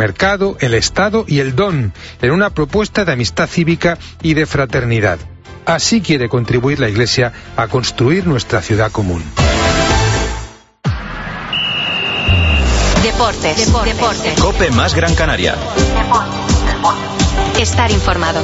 mercado, el Estado y el don, en una propuesta de amistad cívica y de fraternidad. Así quiere contribuir la Iglesia a construir nuestra ciudad común. Deportes. COPE más Gran Canaria. Estar informado.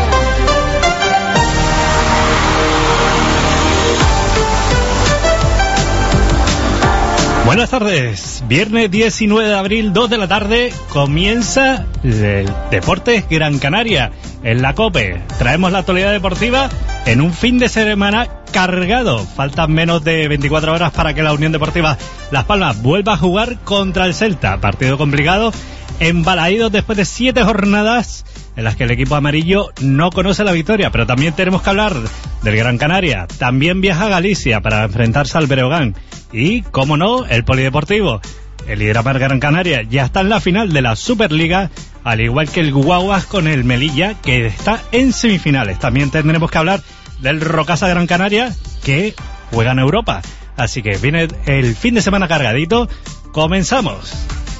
Buenas tardes, viernes 19 de abril, 2 de la tarde, comienza el Deportes Gran Canaria en la COPE. Traemos la actualidad deportiva en un fin de semana cargado. Faltan menos de 24 horas para que la Unión Deportiva Las Palmas vuelva a jugar contra el Celta. Partido complicado, embalaídos después de 7 jornadas en las que el equipo amarillo no conoce la victoria. Pero también tenemos que hablar del Gran Canaria. También viaja a Galicia para enfrentarse al Breogán. Y, cómo no, el Polideportivo. El Hidramar Gran Canaria ya está en la final de la Superliga, al igual que el Guaguas con el Melilla, que está en semifinales. También tendremos que hablar del Rocasa Gran Canaria, que juega en Europa. Así que viene el fin de semana cargadito. ¡Comenzamos!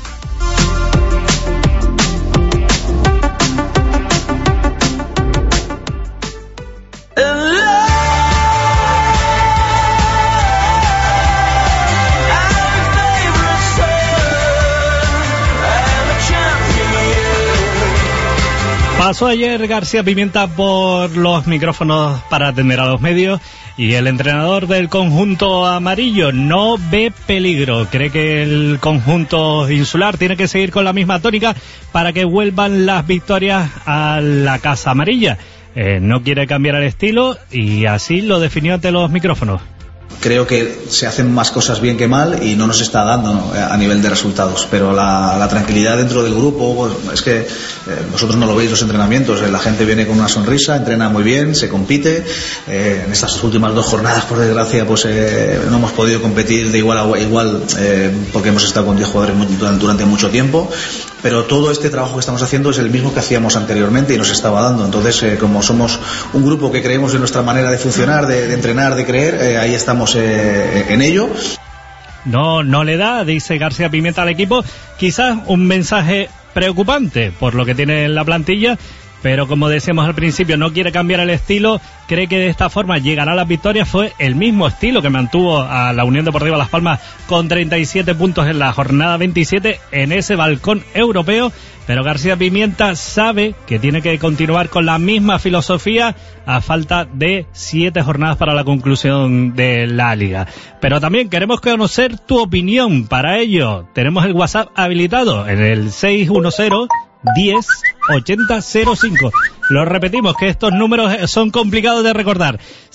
Pasó ayer García Pimienta por los micrófonos para atender a los medios y el entrenador del conjunto amarillo no ve peligro. Cree que el conjunto insular tiene que seguir con la misma tónica para que vuelvan las victorias a la Casa Amarilla. No quiere cambiar el estilo y así lo definió ante los micrófonos. Creo que se hacen más cosas bien que mal y no nos está dando, ¿no?, a nivel de resultados, pero la tranquilidad dentro del grupo, pues, es que vosotros no lo veis los entrenamientos, la gente viene con una sonrisa, entrena muy bien, se compite. En estas últimas 2 jornadas, por desgracia, pues no hemos podido competir de igual a igual, porque hemos estado con 10 jugadores durante mucho tiempo, pero todo este trabajo que estamos haciendo es el mismo que hacíamos anteriormente y nos estaba dando. Entonces, como somos un grupo que creemos en nuestra manera de funcionar, de entrenar, de creer, ahí estamos en ello. No le da, dice García Pimienta al equipo, quizás un mensaje preocupante por lo que tiene en la plantilla, pero como decíamos al principio, no quiere cambiar el estilo, cree que de esta forma llegará a las victorias. Fue el mismo estilo que mantuvo a la Unión Deportiva Las Palmas con 37 puntos en la jornada 27 en ese balcón europeo, pero García Pimienta sabe que tiene que continuar con la misma filosofía a falta de 7 jornadas para la conclusión de la liga. Pero también queremos conocer tu opinión. Para ello tenemos el WhatsApp habilitado en el 610 10 80 05. Lo repetimos, que estos números son complicados de recordar.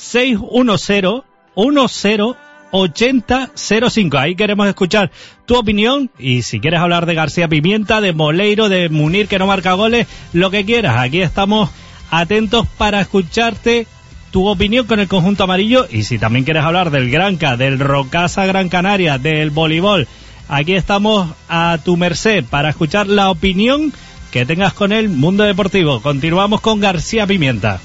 610 10 80 05. Ahí queremos escuchar tu opinión, y si quieres hablar de García Pimienta, de Moleiro, de Munir que no marca goles, lo que quieras. Aquí estamos atentos para escucharte tu opinión con el conjunto amarillo. Y si también quieres hablar del Granca, del Rocasa Gran Canaria, del voleibol, aquí estamos a tu merced para escuchar la opinión que tengas con el mundo deportivo. Continuamos con García Pimienta.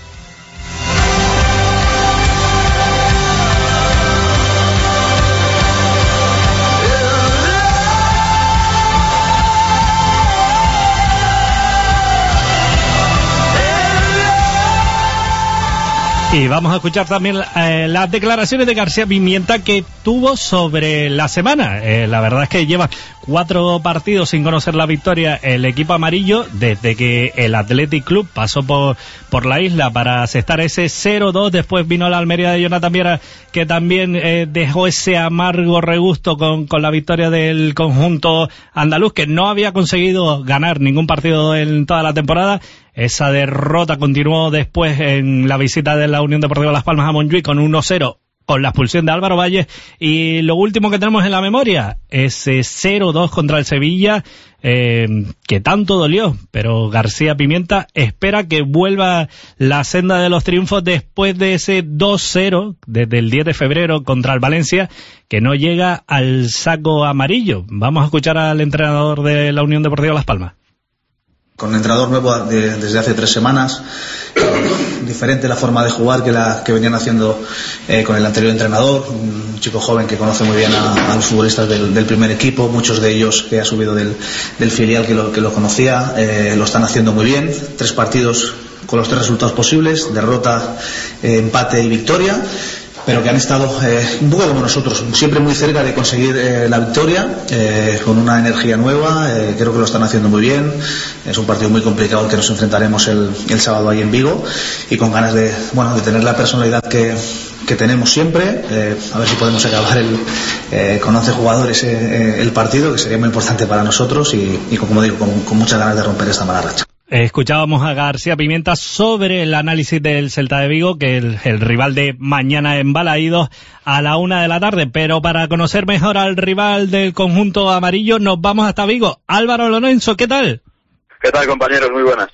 Y vamos a escuchar también las declaraciones de García Pimienta que tuvo sobre la semana. La verdad es que lleva 4 partidos sin conocer la victoria el equipo amarillo desde que el Athletic Club pasó por la isla para asestar ese 0-2. Después vino la Almería de Jonathan Viera, que también dejó ese amargo regusto con la victoria del conjunto andaluz, que no había conseguido ganar ningún partido en toda la temporada. Esa derrota continuó después en la visita de la Unión Deportiva Las Palmas a Montjuïc con 1-0 con la expulsión de Álvaro Valles. Y lo último que tenemos en la memoria, ese 0-2 contra el Sevilla, que tanto dolió, pero García Pimienta espera que vuelva la senda de los triunfos después de ese 2-0 desde el 10 de febrero contra el Valencia, que no llega al saco amarillo. Vamos a escuchar al entrenador de la Unión Deportiva Las Palmas. Con entrenador nuevo desde hace 3 semanas, diferente la forma de jugar que venían haciendo con el anterior entrenador, un chico joven que conoce muy bien a los futbolistas del primer equipo, muchos de ellos que ha subido del filial que lo conocía, lo están haciendo muy bien, 3 partidos con los 3 resultados posibles, derrota, empate y victoria, pero que han estado un poco como nosotros, siempre muy cerca de conseguir la victoria, con una energía nueva. Creo que lo están haciendo muy bien. Es un partido muy complicado al que nos enfrentaremos el sábado ahí en Vigo, y con ganas de tener la personalidad que tenemos siempre, a ver si podemos acabar con 11 jugadores el partido, que sería muy importante para nosotros, y como digo, con muchas ganas de romper esta mala racha. Escuchábamos a García Pimenta sobre el análisis del Celta de Vigo, que el rival de mañana en Balaídos a la 1 p.m, pero para conocer mejor al rival del conjunto amarillo nos vamos hasta Vigo. Álvaro Lorenzo, ¿qué tal? ¿Qué tal, compañeros? Muy buenas.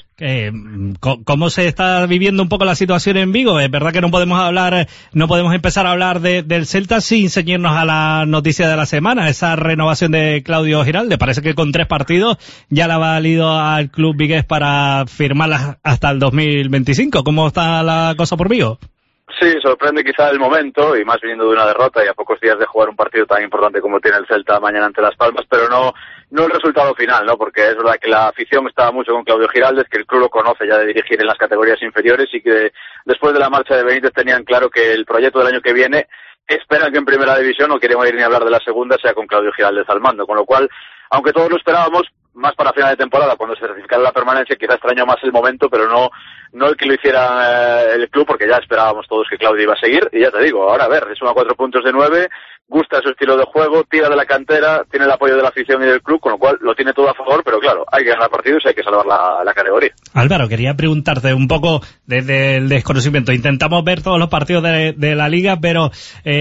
¿Cómo se está viviendo un poco la situación en Vigo? Es verdad que no podemos empezar a hablar del Celta sin ceñirnos a la noticia de la semana, esa renovación de Claudio Giraldes. Parece que con 3 partidos ya le ha valido al club vigués para firmarla hasta el 2025. ¿Cómo está la cosa por Vigo? Sí, sorprende quizá el momento, y más viniendo de una derrota y a pocos días de jugar un partido tan importante como tiene el Celta mañana ante Las Palmas, pero no el resultado final, ¿no? Porque es verdad que la afición estaba mucho con Claudio Giraldes, que el club lo conoce ya de dirigir en las categorías inferiores, y que después de la marcha de Benítez tenían claro que el proyecto del año que viene, esperan que en primera división, no quieren oír ni hablar de la segunda, sea con Claudio Giraldes al mando, con lo cual, aunque todos lo esperábamos, más para final de temporada, cuando se certificara la permanencia, quizá extrañó más el momento, pero no el que lo hiciera el club, porque ya esperábamos todos que Claudio iba a seguir, y ya te digo, ahora a ver, es suma 4 puntos de 9, gusta su estilo de juego, tira de la cantera, tiene el apoyo de la afición y del club, con lo cual lo tiene todo a favor, pero claro, hay que ganar partidos y hay que salvar la categoría. Álvaro, quería preguntarte un poco desde el desconocimiento. Intentamos ver todos los partidos de la liga, pero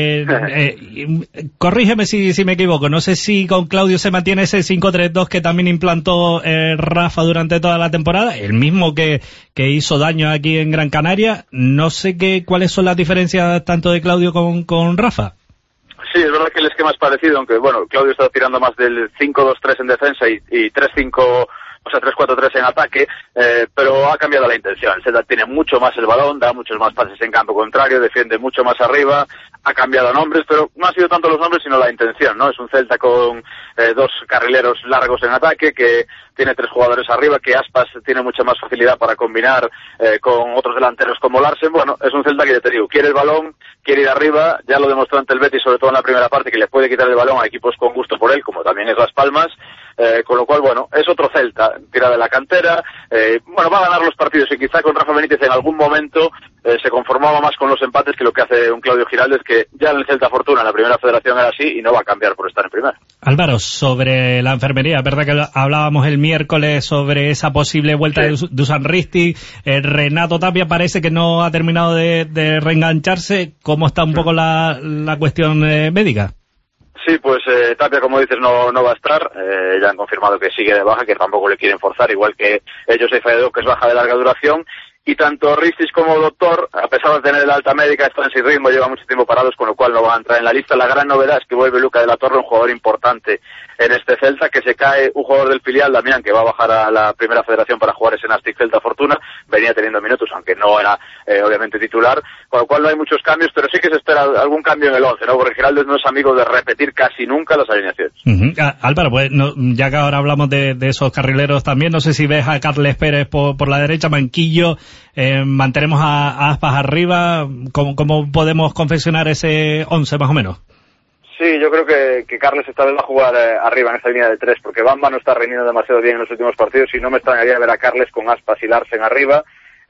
corrígeme si me equivoco. No sé si con Claudio se mantiene ese 5-3-2 que también implantó Rafa durante toda la temporada, el mismo que hizo daño aquí en Gran Canaria. No sé cuáles son las diferencias tanto de Claudio con Rafa. Sí, es verdad que el esquema es parecido, aunque bueno, Claudio está tirando más del 5-2-3 en defensa y 3-5, o sea, 3-4-3 en ataque, pero ha cambiado la intención. El Celta tiene mucho más el balón, da muchos más pases en campo contrario, defiende mucho más arriba, ha cambiado nombres, pero no ha sido tanto los nombres sino la intención, ¿no? Es un Celta con 2 carrileros largos en ataque, que tiene 3 jugadores arriba, que Aspas tiene mucha más facilidad para combinar con otros delanteros como Larsen. Bueno, es un Celta que, ya te digo, quiere el balón, quiere ir arriba, ya lo demostró ante el Betis, sobre todo en la primera parte, que le puede quitar el balón a equipos con gusto por él, como también es Las Palmas, con lo cual, bueno, es otro Celta, tira de la cantera, va a ganar los partidos, y quizá con Rafa Benítez en algún momento se conformaba más con los empates que lo que hace un Claudio Giraldes, que ya en el Celta Fortuna, en la primera federación, era así, y no va a cambiar por estar en primera. Álvaro, sobre la enfermería, verdad que hablábamos el miércoles sobre esa posible vuelta de Dusan Ristic. Renato Tapia parece que no ha terminado de reengancharse. ¿Cómo está un poco la cuestión médica? Sí, pues Tapia, como dices, no va a estar. Ya han confirmado que sigue de baja, que tampoco le quieren forzar, igual que ellos de Fededo, que es baja de larga duración. Y tanto Ristic como Doctor, a pesar de tener el alta médica, están sin ritmo, llevan mucho tiempo parados, con lo cual no van a entrar en la lista. La gran novedad es que vuelve Luca de la Torre, un jugador importante en este Celta, que se cae un jugador del filial, Damián, que va a bajar a la primera federación para jugar ese Nastic Celta Fortuna. Venía teniendo minutos, aunque no era obviamente titular, con lo cual no hay muchos cambios, pero sí que se espera algún cambio en el 11, ¿no? Porque Giraldes no es amigo de repetir casi nunca las alineaciones. Álvaro, pues ya que ahora hablamos de esos carrileros también, no sé si ves a Carles Pérez por la derecha, Manquillo, mantenemos a Aspas arriba. ¿Cómo podemos confeccionar ese 11 más o menos? Sí, yo creo que Carles esta vez va a jugar arriba en esta línea de 3, porque Bamba no está rindiendo demasiado bien en los últimos partidos, y no me extrañaría ver a Carles con Aspas y Larsen arriba.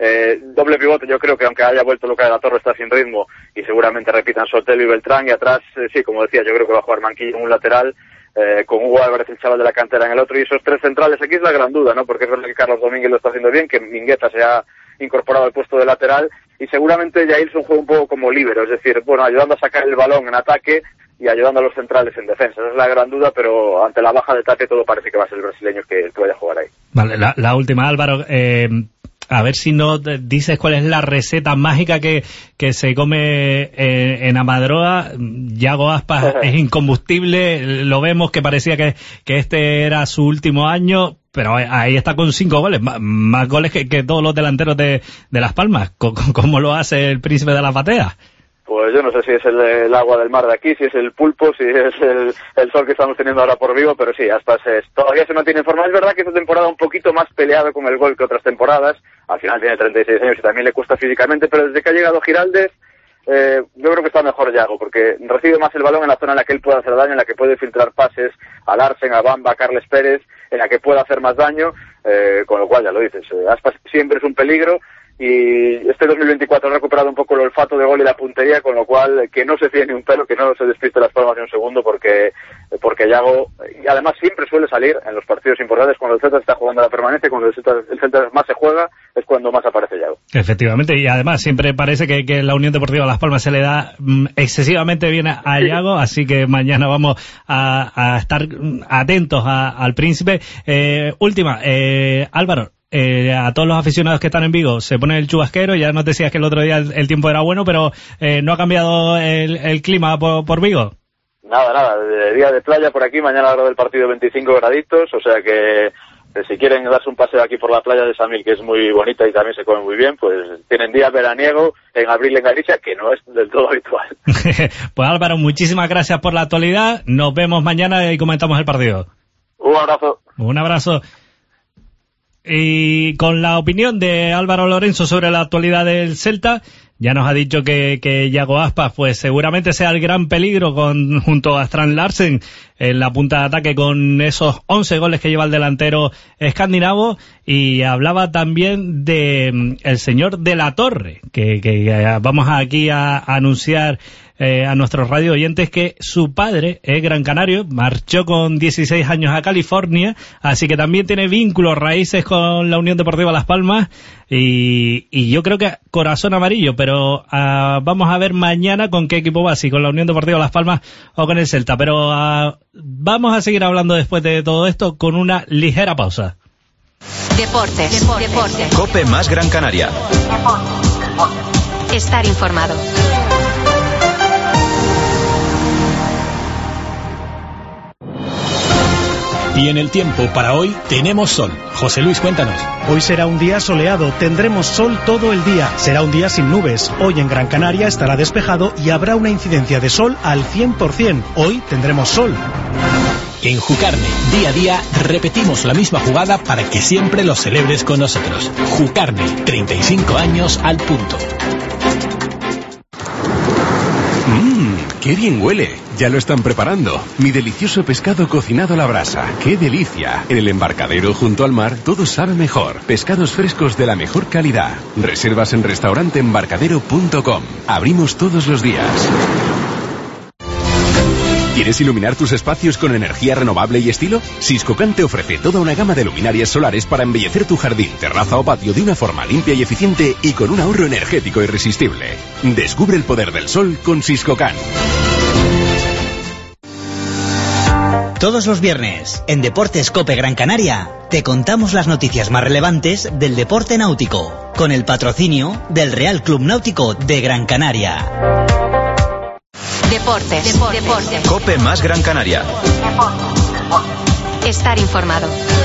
Doble pivote, yo creo que aunque haya vuelto Luca de la Torre, está sin ritmo, y seguramente repitan Sotelo y Beltrán, y atrás, sí, como decía, yo creo que va a jugar Manquillo en un lateral, con Hugo Álvarez, el chaval de la cantera, en el otro, y esos 3 centrales. Aquí es la gran duda, ¿no? Porque es verdad que Carlos Domínguez lo está haciendo bien, que Mingueza se ha incorporado al puesto de lateral, y seguramente Jailson juega un poco como líbero, es decir, bueno, ayudando a sacar el balón en ataque y ayudando a los centrales en defensa. Esa es la gran duda, pero ante la baja de Tate todo parece que va a ser el brasileño que vaya a jugar ahí. Vale, la última, Álvaro, a ver si no dices cuál es la receta mágica que se come en Amadroa. Yago Aspas es incombustible, lo vemos que parecía que este era su último año. pero ahí está con 5 goles, más goles que todos los delanteros de Las Palmas. ¿Cómo lo hace el príncipe de las bateas? Pues yo no sé si es el agua del mar de aquí, si es el pulpo, si es el sol que estamos teniendo ahora por Vigo, pero sí, Aspas todavía se mantiene en forma. Es verdad que esta temporada un poquito más peleado con el gol que otras temporadas. Al final tiene 36 años y también le cuesta físicamente, pero desde que ha llegado Giraldez, yo creo que está mejor Yago, porque recibe más el balón en la zona en la que él puede hacer daño, en la que puede filtrar pases a Larsen, a Bamba, a Carles Pérez, en la que puede hacer más daño, con lo cual ya lo dices, Aspas siempre es un peligro. Y este 2024 ha recuperado un poco el olfato de gol y la puntería, con lo cual que no se fíe ni un pelo, que no se despiste Las Palmas ni un segundo, porque Yago, y además siempre suele salir en los partidos importantes cuando el Celta está jugando a la permanencia, cuando el Celta más se juega, es cuando más aparece Yago. Efectivamente, y además siempre parece que la Unión Deportiva Las Palmas se le da excesivamente bien a Yago, así que mañana vamos a estar atentos al príncipe. Última, Álvaro, a todos los aficionados que están en Vigo se pone el chubasquero. Ya nos decías que el otro día el tiempo era bueno, pero ¿no ha cambiado el clima por Vigo? Nada, día de playa por aquí, mañana a la hora del partido 25 graditos, o sea que si quieren darse un paseo aquí por la playa de Samil, que es muy bonita y también se come muy bien, pues tienen día veraniego en abril en Galicia, que no es del todo habitual. Pues Álvaro, muchísimas gracias por la actualidad, nos vemos mañana y comentamos el partido. Un abrazo. Un abrazo. Y con la opinión de Álvaro Lorenzo sobre la actualidad del Celta, ya nos ha dicho que Yago Aspas pues seguramente sea el gran peligro junto a Strand Larsen en la punta de ataque, con esos 11 goles que lleva el delantero escandinavo. Y hablaba también de el señor de la Torre, que vamos aquí a anunciar a nuestros radio oyentes que su padre es gran canario, marchó con 16 años a California, así que también tiene vínculos, raíces con la Unión Deportiva Las Palmas, y yo creo que corazón amarillo, pero vamos a ver mañana con qué equipo va, si con la Unión Deportiva Las Palmas o con el Celta, pero vamos a seguir hablando después de todo esto con una ligera pausa. Deportes. COPE más Gran Canaria. Estar informado. Y en el tiempo para hoy tenemos sol. José Luis, cuéntanos. Hoy será un día soleado, tendremos sol todo el día. Será un día sin nubes. Hoy en Gran Canaria estará despejado y habrá una incidencia de sol al 100%. Hoy tendremos sol. En Jucarne, día a día, repetimos la misma jugada para que siempre lo celebres con nosotros. Jucarne, 35 años al punto. ¡Qué bien huele! Ya lo están preparando. Mi delicioso pescado cocinado a la brasa. ¡Qué delicia! En el embarcadero junto al mar todo sabe mejor. Pescados frescos de la mejor calidad. Reservas en restauranteembarcadero.com. Abrimos todos los días. ¿Quieres iluminar tus espacios con energía renovable y estilo? Siscocan te ofrece toda una gama de luminarias solares para embellecer tu jardín, terraza o patio de una forma limpia y eficiente y con un ahorro energético irresistible. Descubre el poder del sol con Siscocan. Todos los viernes, en Deportes COPE Gran Canaria, te contamos las noticias más relevantes del deporte náutico, con el patrocinio del Real Club Náutico de Gran Canaria. Deportes. COPE más Gran Canaria. Estar informado.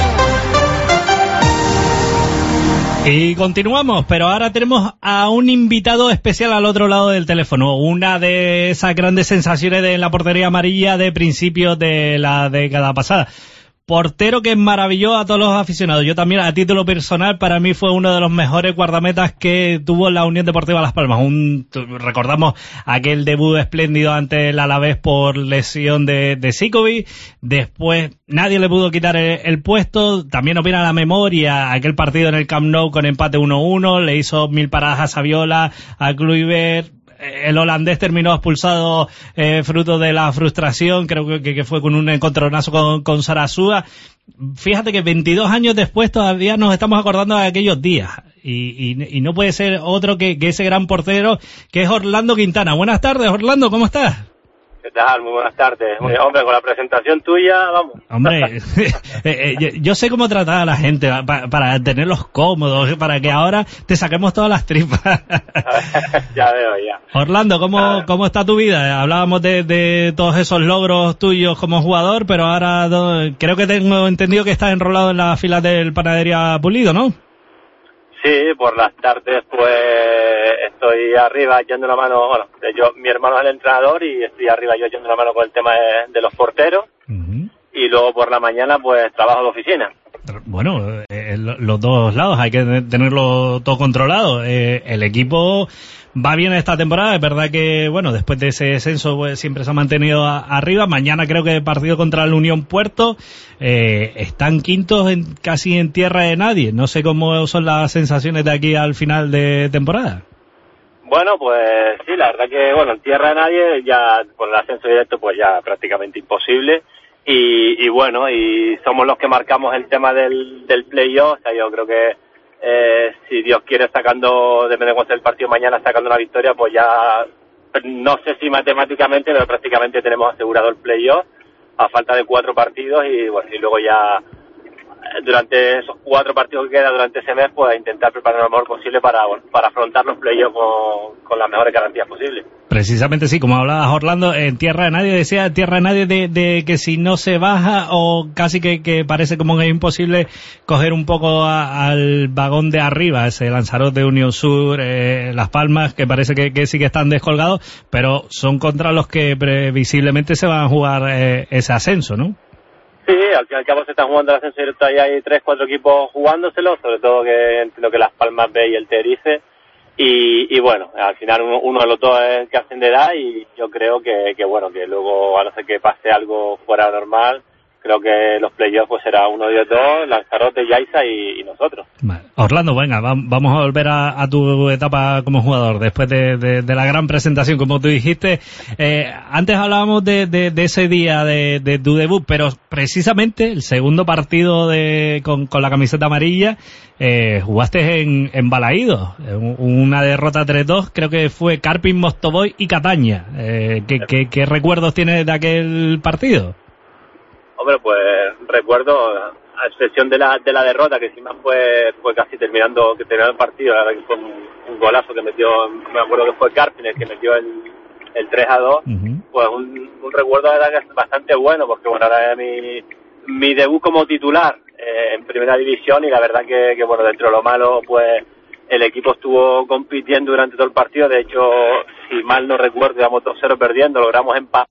Y continuamos, pero ahora tenemos a un invitado especial al otro lado del teléfono. Una de esas grandes sensaciones de la portería amarilla de principios de la década pasada. Portero que maravilló a todos los aficionados. Yo también, a título personal, para mí fue uno de los mejores guardametas que tuvo la Unión Deportiva Las Palmas. Recordamos aquel debut espléndido ante el Alavés por lesión de Sikovic. Después nadie le pudo quitar el puesto. También nos viene a la memoria aquel partido en el Camp Nou con empate 1-1. Le hizo 1000 paradas a Saviola, a Kluivert. El holandés terminó expulsado fruto de la frustración, creo que fue con un encontronazo con Sarasúa. Fíjate que 22 años después todavía nos estamos acordando de aquellos días. Y no puede ser otro que ese gran portero que es Orlando Quintana. Buenas tardes, Orlando, ¿cómo estás? ¿Qué tal? Muy buenas tardes. Hombre, con la presentación tuya, vamos. Hombre, yo sé cómo tratar a la gente para tenerlos cómodos, para que ahora te saquemos todas las tripas. Ya veo, ya. Orlando, ¿cómo está tu vida? Hablábamos de todos esos logros tuyos como jugador, pero ahora creo que tengo entendido que estás enrolado en la fila del Panadería Pulido, ¿no? Sí, por las tardes pues estoy arriba echando la mano, bueno, mi hermano es el entrenador y estoy arriba yo echando la mano con el tema de los porteros. Y luego por la mañana pues trabajo de oficina. Bueno, los dos lados hay que tenerlo todo controlado. El equipo va bien esta temporada, es verdad que, bueno, después de ese descenso pues, siempre se ha mantenido arriba. Mañana creo que partido contra el Unión Puerto, están quintos casi en tierra de nadie. No sé cómo son las sensaciones de aquí al final de temporada. Bueno, pues sí, la verdad que, bueno, en tierra de nadie ya por el ascenso directo pues ya prácticamente imposible. Y bueno, y somos los que marcamos el tema del playoff. O sea, yo creo que si Dios quiere, sacando, depende de cuánto sea el partido mañana, sacando una victoria, pues ya, no sé si matemáticamente, pero prácticamente tenemos asegurado el playoff a falta de 4 partidos y bueno, y luego ya durante esos 4 partidos que quedan durante ese mes, pues intentar preparar lo mejor posible para afrontar los playoffs con las mejores garantías posibles. Precisamente sí, como hablabas Orlando, en tierra de nadie, decía tierra de nadie de que si no se baja o casi que parece como que es imposible coger un poco al vagón de arriba, ese Lanzarote de Unión Sur, Las Palmas, que parece que sí que están descolgados, pero son contra los que previsiblemente se van a jugar ese ascenso, ¿no? Sí, al fin y al cabo se están jugando el ascenso directo, ahí hay 3-4 equipos jugándoselo, sobre todo que entiendo que Las Palmas B y el Tenerife, y bueno, al final uno de los dos es el que ascenderá y yo creo que bueno, que luego a no ser que pase algo fuera normal, creo que los playoffs pues será uno de los dos, Lanzarote, Yaiza y nosotros. Vale. Orlando, venga, vamos a volver a tu etapa como jugador, después de la gran presentación, como tú dijiste. Antes hablábamos de ese día de tu debut, pero precisamente el segundo partido con la camiseta amarilla, jugaste en Balaídos, una derrota 3-2, creo que fue Karpin, Mostovoy y Cataña. ¿Qué recuerdos tienes de aquel partido? Hombre, pues recuerdo, a excepción de la derrota, que encima fue casi terminando el partido, la verdad que fue un golazo que metió, me acuerdo que fue Karpin el que metió el 3-2, pues un recuerdo de verdad que es bastante bueno, porque bueno, ahora era mi debut como titular en primera división y la verdad que bueno, dentro de lo malo, pues el equipo estuvo compitiendo durante todo el partido, de hecho, si mal no recuerdo, íbamos 2-0 perdiendo, logramos empatar.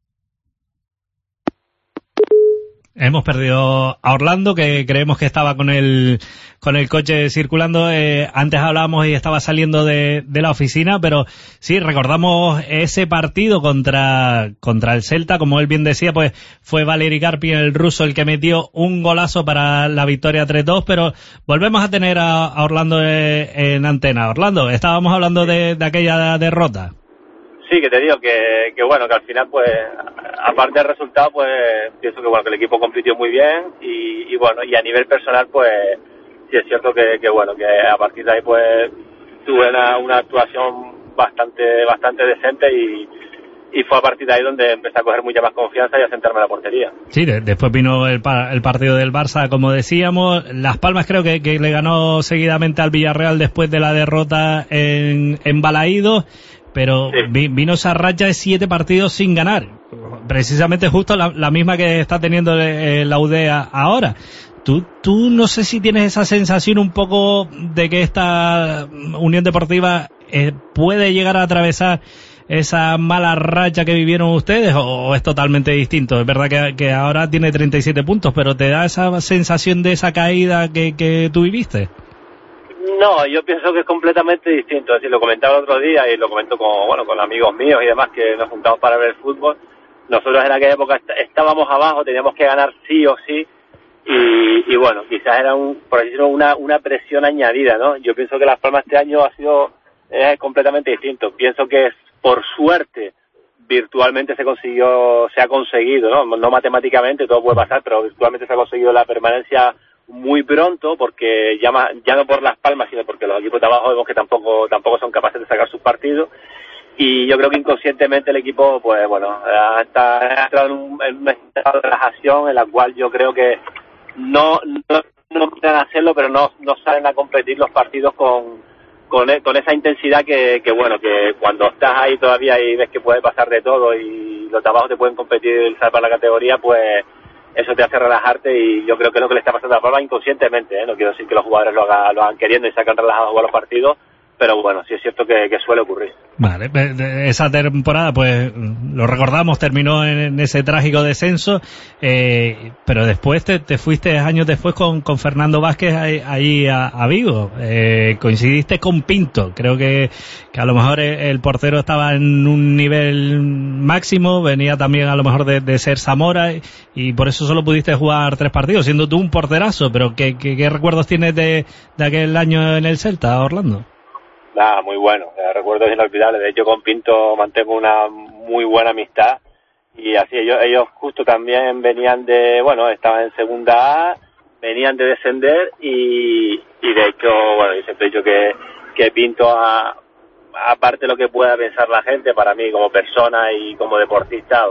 Hemos perdido a Orlando, que creemos que estaba con el coche circulando. Antes hablábamos y estaba saliendo de la oficina, pero sí, recordamos ese partido contra el Celta. Como él bien decía, pues fue Valeri Karpin, el ruso, el que metió un golazo para la victoria 3-2, pero volvemos a tener a Orlando en antena. Orlando, estábamos hablando de aquella derrota. Sí, que te digo que bueno, que al final pues aparte del resultado pues pienso que bueno, que el equipo compitió muy bien y bueno, y a nivel personal pues sí es cierto que bueno, que a partir de ahí pues tuve una actuación bastante decente y fue a partir de ahí donde empecé a coger mucha más confianza y a sentarme en la portería. Sí, después vino el partido del Barça, como decíamos. Las Palmas creo que le ganó seguidamente al Villarreal después de la derrota en Balaídos. Pero sí, vino esa racha de 7 partidos sin ganar, precisamente justo la misma que está teniendo la UDEA ahora. Tú no sé si tienes esa sensación un poco de que esta Unión Deportiva puede llegar a atravesar esa mala racha que vivieron ustedes, o es totalmente distinto. Es verdad que ahora tiene 37 puntos, pero ¿te da esa sensación de esa caída que tú viviste? No, yo pienso que es completamente distinto. Es decir, lo comentaba el otro día y lo comento con amigos míos y demás que nos juntamos para ver el fútbol. Nosotros en aquella época estábamos abajo, teníamos que ganar sí o sí y bueno, quizás era por así decirlo, una presión añadida, ¿no? Yo pienso que Las Palmas este año es completamente distinto. Pienso que por suerte virtualmente se ha conseguido, ¿no? No matemáticamente, todo puede pasar, pero virtualmente se ha conseguido la permanencia muy pronto, porque ya no por Las Palmas, sino porque los equipos de abajo vemos que tampoco son capaces de sacar sus partidos. y yo creo que inconscientemente el equipo, pues bueno, ha entrado en un estado de relajación en la cual yo creo que no quieren hacerlo, pero no salen a competir los partidos con esa intensidad que bueno, que cuando estás ahí todavía y ves que puede pasar de todo y los de abajo te pueden competir y salvar la categoría, pues eso te hace relajarte, y yo creo que es lo que le está pasando a Palma inconscientemente, no quiero decir que los jugadores lo hagan queriendo y sacan relajados a jugar los partidos, pero bueno, sí es cierto que suele ocurrir. Vale, esa temporada, pues lo recordamos, terminó en ese trágico descenso, pero después te fuiste años después con Fernando Vázquez ahí a Vigo, coincidiste con Pinto, creo que a lo mejor el portero estaba en un nivel máximo, venía también a lo mejor de ser Zamora, y por eso solo pudiste jugar 3 partidos, siendo tú un porterazo, pero ¿qué recuerdos tienes de aquel año en el Celta, Orlando? Nada, muy bueno, recuerdos inolvidables. De hecho, con Pinto mantengo una muy buena amistad, y así ellos justo también venían estaban en segunda A, venían de descender, y de hecho, bueno, yo siempre he dicho que Pinto, aparte de lo que pueda pensar la gente, para mí como persona y como deportista,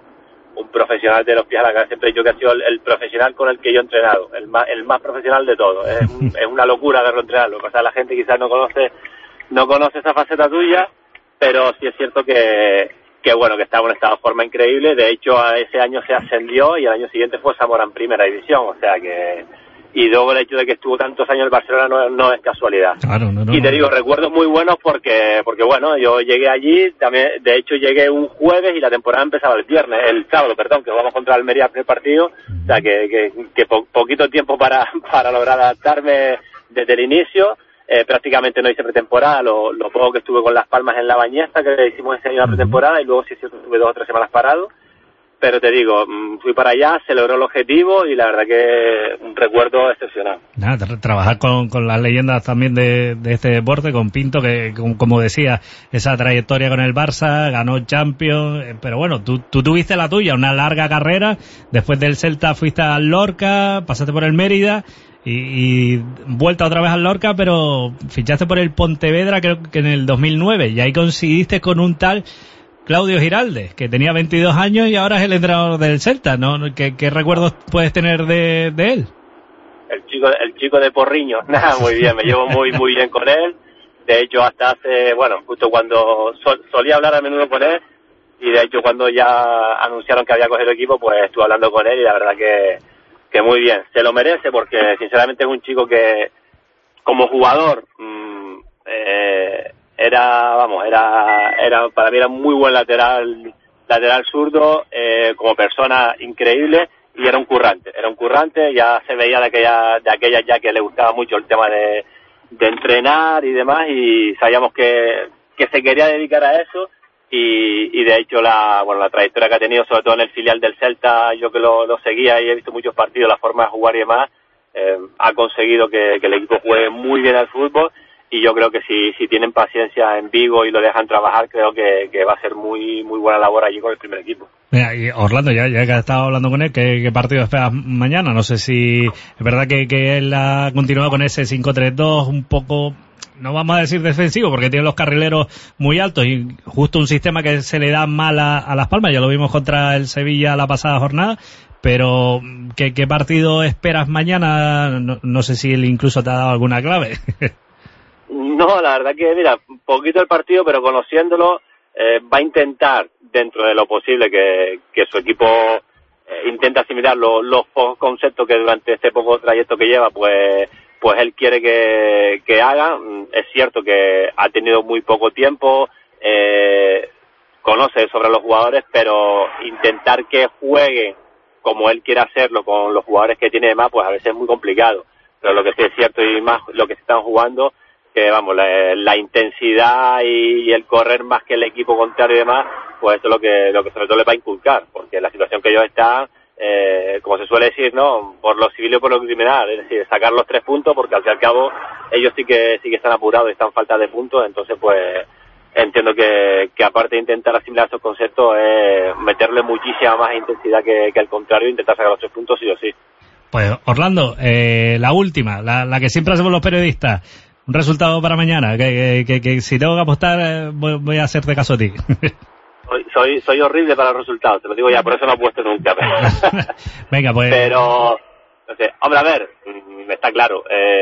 un profesional de los pies a la cabeza, siempre he dicho que ha sido el profesional con el que yo he entrenado, el más profesional de todos. Es una locura verlo entrenar, lo que pasa es que la gente quizás no conoce esa faceta tuya, pero sí es cierto que bueno, que estaba en un estado de forma increíble. De hecho, ese año se ascendió y el año siguiente fue Zamora en primera división, o sea que, y luego el hecho de que estuvo tantos años en Barcelona no es casualidad. Claro, no. Y te digo, recuerdos muy buenos porque bueno, yo llegué allí, también, de hecho llegué un jueves y la temporada empezaba el sábado, que jugamos contra Almería el primer partido, o sea que poquito tiempo para lograr adaptarme desde el inicio. Prácticamente no hice pretemporada, lo poco que estuve con Las Palmas en La Bañeza, que hicimos ese año la pretemporada, y luego sí es cierto estuve 2 o 3 semanas parado, pero te digo, fui para allá, se logró el objetivo y la verdad que un recuerdo excepcional. Nada, trabajar con las leyendas también de este deporte, con Pinto, que como decía, esa trayectoria con el Barça, ganó Champions, pero bueno, tú tuviste la tuya, una larga carrera, después del Celta fuiste al Lorca, pasaste por el Mérida, y vuelta otra vez al Lorca, pero fichaste por el Pontevedra creo que en el 2009, y ahí coincidiste con un tal Claudio Giraldes, que tenía 22 años y ahora es el entrenador del Celta, ¿no? ¿Qué recuerdos puedes tener de él? El chico de Porriño, nada, muy bien, me llevo muy bien con él. De hecho, hasta hace, justo cuando solía hablar a menudo con él, y de hecho cuando ya anunciaron que había cogido el equipo, pues estuve hablando con él, y la verdad que muy bien, se lo merece, porque sinceramente es un chico que como jugador era para mí era muy buen lateral zurdo, como persona increíble, y era un currante, ya se veía de aquella ya que le gustaba mucho el tema de entrenar y demás, y sabíamos que se quería dedicar a eso. Y de hecho la trayectoria que ha tenido, sobre todo en el filial del Celta, yo que lo seguía y he visto muchos partidos, la forma de jugar y demás, ha conseguido que el equipo juegue muy bien al fútbol, y yo creo que si tienen paciencia en Vigo y lo dejan trabajar, creo que va a ser muy buena labor allí con el primer equipo. Mira, y Orlando, ya que has estado hablando con él, ¿qué partido esperas mañana? No sé si es verdad que él ha continuado con ese 5-3-2 un poco, no vamos a decir defensivo, porque tiene los carrileros muy altos y justo un sistema que se le da mal a Las Palmas. Ya lo vimos contra el Sevilla la pasada jornada, pero ¿qué partido esperas mañana? No sé si él incluso te ha dado alguna clave. No, la verdad que, mira, poquito el partido, pero conociéndolo, va a intentar, dentro de lo posible, que su equipo intenta asimilar los conceptos que durante este poco trayecto que lleva, pues él quiere que haga. Es cierto que ha tenido muy poco tiempo, conoce sobre los jugadores, pero intentar que juegue como él quiere hacerlo con los jugadores que tiene de más, pues a veces es muy complicado. Pero lo que sí es cierto, y más lo que se están jugando, que la intensidad y el correr más que el equipo contrario y demás, pues eso es lo que sobre todo les va a inculcar, porque la situación que ellos están, como se suele decir, ¿no?, por lo civil y por lo criminal, es decir, sacar los 3 puntos, porque al fin y al cabo ellos sí que están apurados y están falta de puntos. Entonces pues entiendo que aparte de intentar asimilar esos conceptos, meterle muchísima más intensidad que al contrario, intentar sacar los 3 puntos sí o sí. Pues Orlando, la última, la que siempre hacemos los periodistas, Un resultado para mañana, que si tengo que apostar, voy a hacerte caso a ti. Soy horrible para los resultados, te lo digo ya, por eso no apuesto nunca. Venga, pues. Pero, no sé, hombre, a ver, está claro.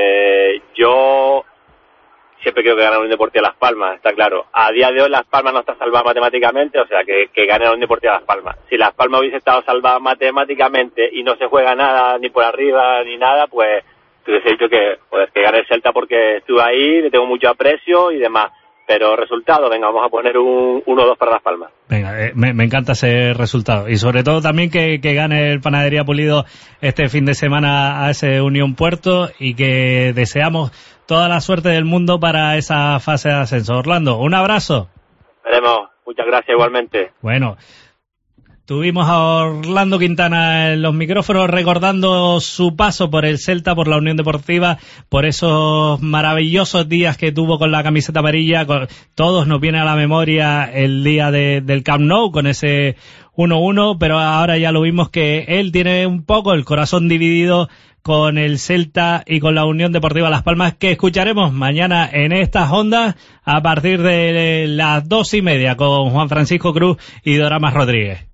Yo siempre quiero que gane la Unión Deportiva Las Palmas, está claro. A día de hoy Las Palmas no está salvada matemáticamente, o sea, que gane la Unión Deportiva Las Palmas. Si Las Palmas hubiese estado salvada matemáticamente y no se juega nada, ni por arriba, ni nada, pues te hubiese dicho que gane el Celta porque estuve ahí, le tengo mucho aprecio y demás. Pero resultado, venga, vamos a poner un 1-2 para Las Palmas. Venga, me encanta ese resultado. Y sobre todo también que gane el Panadería Pulido este fin de semana a ese Unión Puerto y que deseamos toda la suerte del mundo para esa fase de ascenso. Orlando, un abrazo. Esperemos. Muchas gracias igualmente. Bueno, tuvimos a Orlando Quintana en los micrófonos recordando su paso por el Celta, por la Unión Deportiva, por esos maravillosos días que tuvo con la camiseta amarilla. Todos nos viene a la memoria el día del Camp Nou con ese 1-1, pero ahora ya lo vimos que él tiene un poco el corazón dividido con el Celta y con la Unión Deportiva Las Palmas, que escucharemos mañana en estas ondas a partir de las 2:30 con Juan Francisco Cruz y Doramas Rodríguez.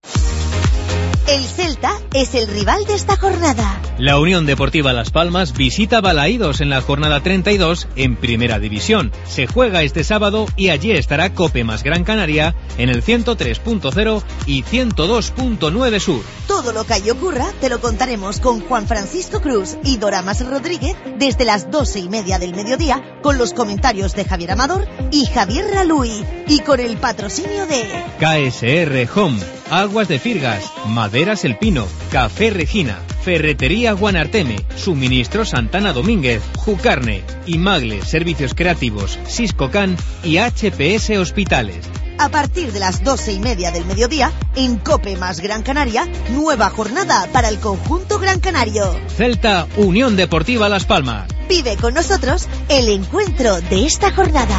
El Celta es el rival de esta jornada. La Unión Deportiva Las Palmas visita Balaídos en la jornada 32 en Primera División. Se juega este sábado y allí estará Cope más Gran Canaria en el 103.0 y 102.9 Sur. Todo lo que ahí ocurra te lo contaremos con Juan Francisco Cruz y Doramas Rodríguez desde las 12:30 del mediodía con los comentarios de Javier Amador y Javier Raluy y con el patrocinio de KSR Home, Aguas de Firgas, Maderas El Pino, Café Regina, Ferretería Guanarteme, Suministro Santana Domínguez, Jucarne, Imagle Servicios Creativos, Siscocan y HPS Hospitales. A partir de las 12:30 del mediodía, en Cope más Gran Canaria, nueva jornada para el conjunto gran canario. Celta Unión Deportiva Las Palmas. Vive con nosotros el encuentro de esta jornada.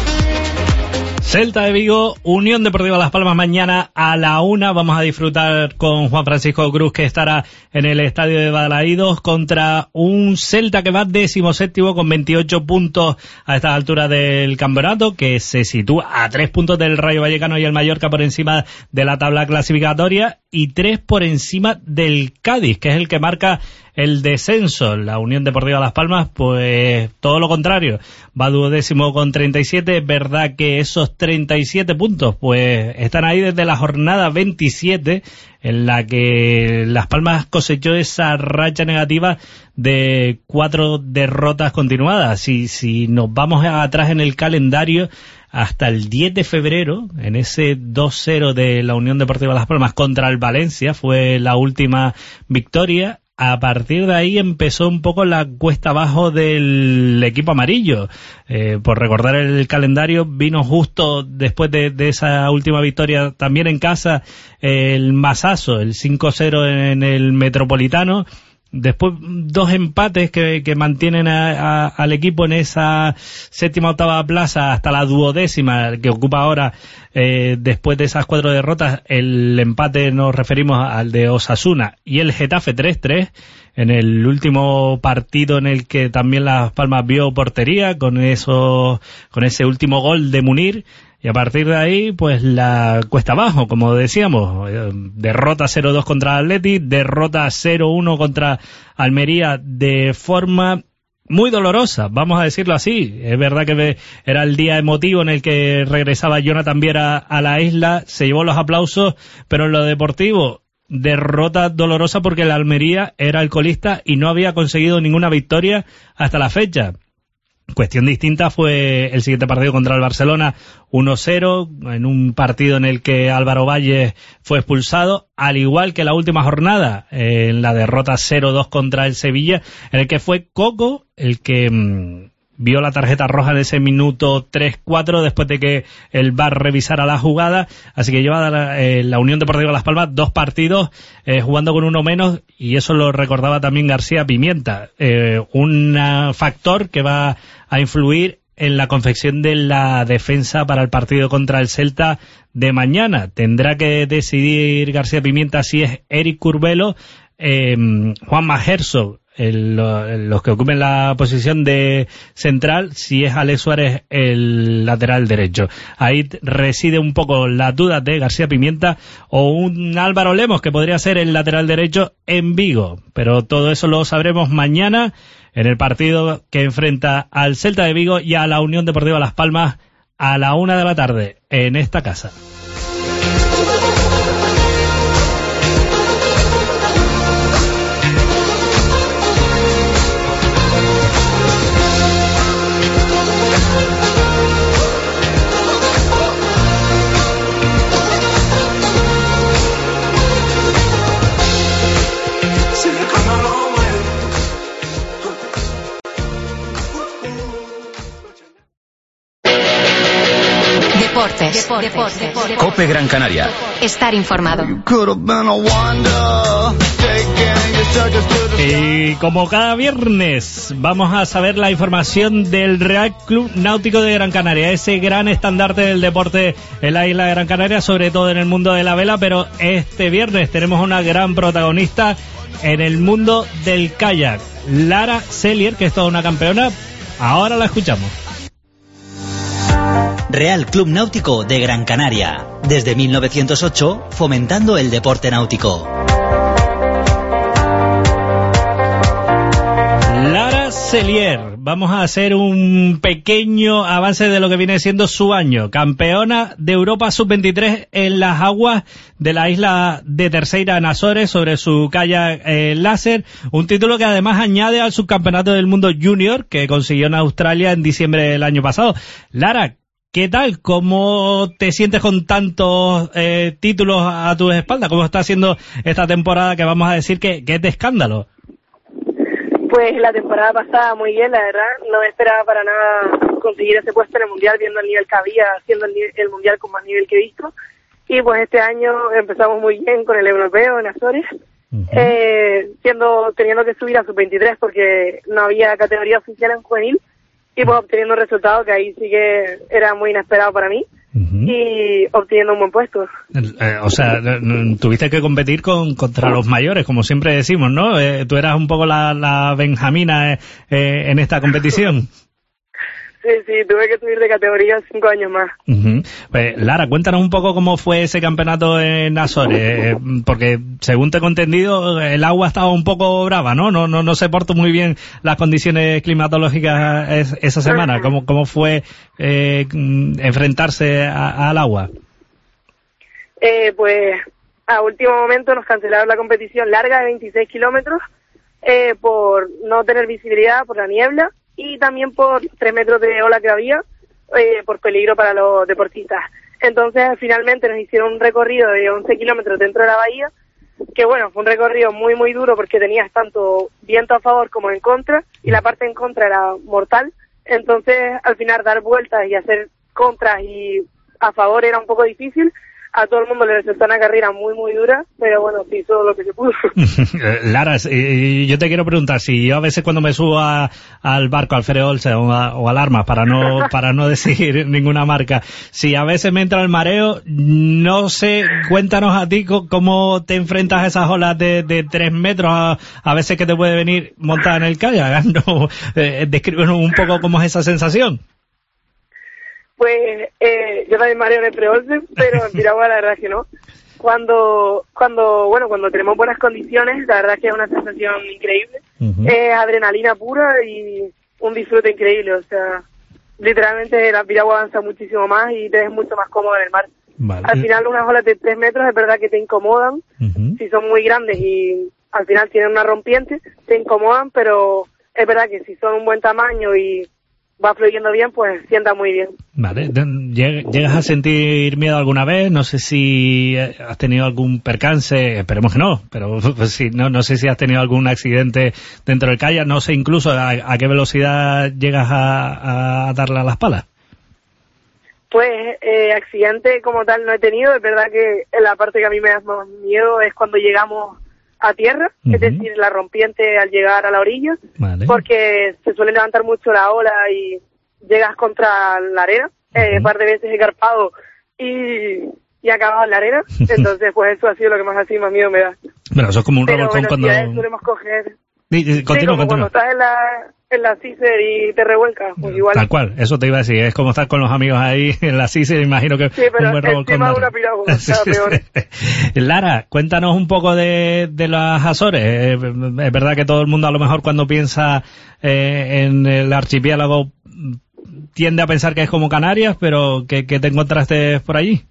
Celta de Vigo, Unión Deportiva Las Palmas mañana a la 1. Vamos a disfrutar con Juan Francisco Cruz, que estará en el estadio de Balaídos contra un Celta que va 17º con 28 puntos a estas alturas del campeonato, que se sitúa a 3 puntos del Rayo Vallecano y el Mallorca por encima de la tabla clasificatoria y 3 por encima del Cádiz, que es el que marca el descenso. La Unión Deportiva Las Palmas, pues todo lo contrario, va 12º con 37. Es verdad que esos 37 puntos pues están ahí desde la jornada 27, en la que Las Palmas cosechó esa racha negativa de 4 derrotas continuadas. Si nos vamos atrás en el calendario, hasta el 10 de febrero, en ese 2-0 de la Unión Deportiva Las Palmas contra el Valencia, fue la última victoria. A partir de ahí empezó un poco la cuesta abajo del equipo amarillo. Por recordar el calendario, vino justo después de esa última victoria también en casa el masazo, el 5-0 en el Metropolitano. Después 2 empates que mantienen al equipo en esa 7ª, 8ª plaza hasta la 12ª que ocupa ahora. Después de esas 4 derrotas, el empate nos referimos al de Osasuna y el Getafe 3-3 en el último partido, en el que también Las Palmas vio portería con ese último gol de Munir. Y a partir de ahí, pues la cuesta abajo, como decíamos, derrota 0-2 contra Atleti, derrota 0-1 contra Almería de forma muy dolorosa, vamos a decirlo así. Es verdad que era el día emotivo en el que regresaba Jonathan Viera a la isla, se llevó los aplausos, pero en lo deportivo, derrota dolorosa porque el Almería era el colista y no había conseguido ninguna victoria hasta la fecha. Cuestión distinta fue el siguiente partido contra el Barcelona, 1-0, en un partido en el que Álvaro Valles fue expulsado, al igual que la última jornada, en la derrota 0-2 contra el Sevilla, en el que fue Coco el que vio la tarjeta roja en ese minuto 3-4 después de que el VAR revisara la jugada. Así que lleva la Unión Deportiva Las Palmas 2 partidos jugando con uno menos, y eso lo recordaba también García Pimienta, un factor que va a influir en la confección de la defensa para el partido contra el Celta de mañana. Tendrá que decidir García Pimienta si es Eric Curbelo, Juanma Herzog los que ocupen la posición de central, si es Alex Suárez el lateral derecho. Ahí reside un poco las dudas de García Pimienta o un Álvaro Lemos, que podría ser el lateral derecho en Vigo. Pero todo eso lo sabremos mañana en el partido que enfrenta al Celta de Vigo y a la Unión Deportiva Las Palmas a la 1 de la tarde en esta casa. Deportes. COPE Gran Canaria. Estar informado. Y como cada viernes vamos a saber la información del Real Club Náutico de Gran Canaria, ese gran estandarte del deporte en la isla de Gran Canaria, sobre todo en el mundo de la vela, pero este viernes tenemos una gran protagonista en el mundo del kayak, Lara Sellier, que es toda una campeona. Ahora la escuchamos. Real Club Náutico de Gran Canaria, desde 1908, fomentando el deporte náutico. Lara Sellier, vamos a hacer un pequeño avance de lo que viene siendo su año. Campeona de Europa Sub-23 en las aguas de la isla de Terceira en Azores sobre su kayak láser, un título que además añade al subcampeonato del mundo junior que consiguió en Australia en diciembre del año pasado. Lara, ¿qué tal? ¿Cómo te sientes con tantos títulos a tu espalda? ¿Cómo está siendo esta temporada que vamos a decir que es de escándalo? Pues la temporada pasada muy bien, la verdad. No esperaba para nada conseguir ese puesto en el Mundial, viendo el nivel que había, haciendo el Mundial con más nivel que he visto. Y pues este año empezamos muy bien con el europeo en Azores, teniendo que subir a sub-23 porque no había categoría oficial en juvenil. Y pues obteniendo un resultado que ahí sí que era muy inesperado para mí y obteniendo un buen puesto. O sea, tuviste que competir contra los mayores, como siempre decimos, ¿no? Tú eras un poco la benjamina en esta competición. Sí, tuve que subir de categoría 5 años más. Pues, Lara, cuéntanos un poco cómo fue ese campeonato en Azores, porque según tengo entendido, el agua estaba un poco brava, ¿no? No se portó muy bien las condiciones climatológicas esa semana. ¿Cómo fue enfrentarse al agua? Pues a último momento nos cancelaron la competición larga de 26 kilómetros por no tener visibilidad, por la niebla, y también por 3 metros de ola que había, por peligro para los deportistas. Entonces, finalmente nos hicieron un recorrido de 11 kilómetros dentro de la bahía, que bueno, fue un recorrido muy, muy duro porque tenías tanto viento a favor como en contra, y la parte en contra era mortal. Entonces, al final, dar vueltas y hacer contras y a favor era un poco difícil. A todo el mundo le resultó una carrera muy, muy dura, pero bueno, se hizo lo que se pudo. Lara, yo te quiero preguntar, si yo a veces cuando me subo al barco, al Fere Olsen o al Armas, para no decir ninguna marca, si a veces me entra el mareo, no sé, cuéntanos a ti cómo te enfrentas a esas olas de 3 metros, a veces que te puede venir montada en el kayak, ¿no? Descríbenos un poco cómo es esa sensación. Pues yo también mareo en el Pre-Olsen, pero en piragua la verdad es que no. Cuando tenemos buenas condiciones, la verdad es que es una sensación increíble. Es adrenalina pura y un disfrute increíble. O sea, literalmente la piragua avanza muchísimo más y te ves mucho más cómodo en el mar. Vale. Al final unas olas de 3 metros es verdad que te incomodan, si son muy grandes y al final tienen una rompiente, te incomodan, pero es verdad que si son un buen tamaño y va fluyendo bien, pues sienta muy bien. Vale, ¿llegas a sentir miedo alguna vez? No sé si has tenido algún percance, esperemos que no, pero pues, sí, no sé si has tenido algún accidente dentro del kayak, no sé incluso a qué velocidad llegas a darle a las palas. Pues accidente como tal no he tenido, es verdad que la parte que a mí me da más miedo es cuando llegamos a tierra, es decir, la rompiente al llegar a la orilla, porque se suele levantar mucho la ola y llegas contra la arena. Un par de veces he carpado y acabado en la arena, entonces pues eso ha sido lo que más miedo me da. Bueno, eso es como un revolcón cuando... solemos coger Continúa. Cuando estás en la Cicer y te revuelcas, pues igual. Tal cual, eso te iba a decir, es como estar con los amigos ahí en la Cicer, imagino que sí, pero un buen encima de una pirámide, peor. Lara, cuéntanos un poco de las Azores. Es verdad que todo el mundo a lo mejor cuando piensa en el archipiélago tiende a pensar que es como Canarias, pero ¿qué te encontraste por allí?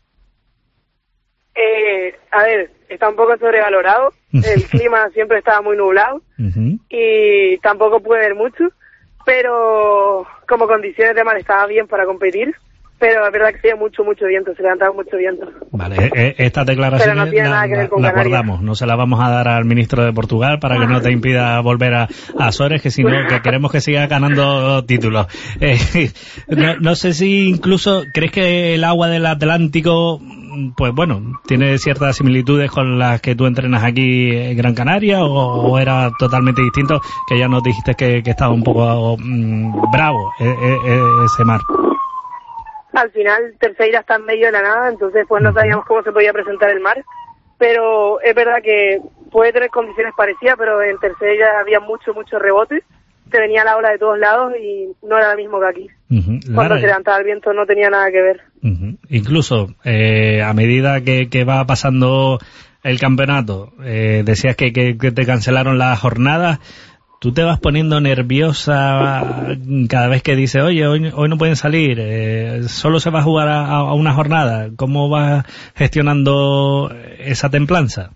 A ver, está un poco sobrevalorado, el clima siempre estaba muy nublado y tampoco pude ver mucho, pero como condiciones de mar estaba bien para competir, pero es verdad que hacía mucho viento, se levantaba mucho viento. Vale, esta declaración no tiene nada que ver con la Canarias. guardamos, no se la vamos a dar al ministro de Portugal para que no te impida volver a Azores, que si no, que queremos que siga ganando títulos. No sé si incluso crees que el agua del Atlántico, pues bueno, tiene ciertas similitudes con las que tú entrenas aquí en Gran Canaria, o era totalmente distinto, que ya nos dijiste que estaba un poco bravo ese mar. Al final Terceira está en medio de la nada, entonces pues no sabíamos cómo se podía presentar el mar, pero es verdad que puede tener condiciones parecidas, pero en Terceira había mucho rebote, te venía la ola de todos lados y no era lo mismo que aquí. Cuando se levantaba el viento no tenía nada que ver. Incluso a medida que va pasando el campeonato, decías que te cancelaron las jornadas. ¿Tú te vas poniendo nerviosa cada vez que dices, oye, hoy no pueden salir, solo se va a jugar a una jornada? ¿Cómo vas gestionando esa templanza?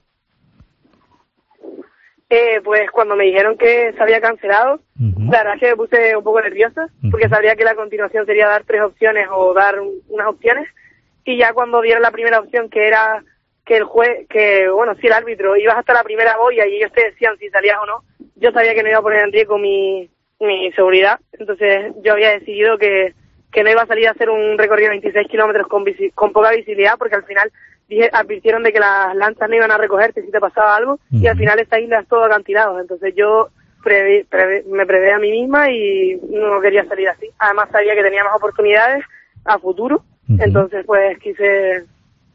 Pues cuando me dijeron que se había cancelado, la verdad es que me puse un poco nerviosa, porque sabía que la continuación sería dar 3 opciones o dar unas opciones, y ya cuando dieron la primera opción, que era que si el árbitro ibas hasta la primera boya y ellos te decían si salías o no, yo sabía que no iba a poner en riesgo mi seguridad, entonces yo había decidido que no iba a salir a hacer un recorrido de 26 kilómetros con poca visibilidad, porque al final advirtieron de que las lanchas no iban a recogerte si te pasaba algo, y al final esta isla es todo acantilado, entonces yo me prevé a mí misma y no quería salir así. Además sabía que tenía más oportunidades a futuro, entonces pues quise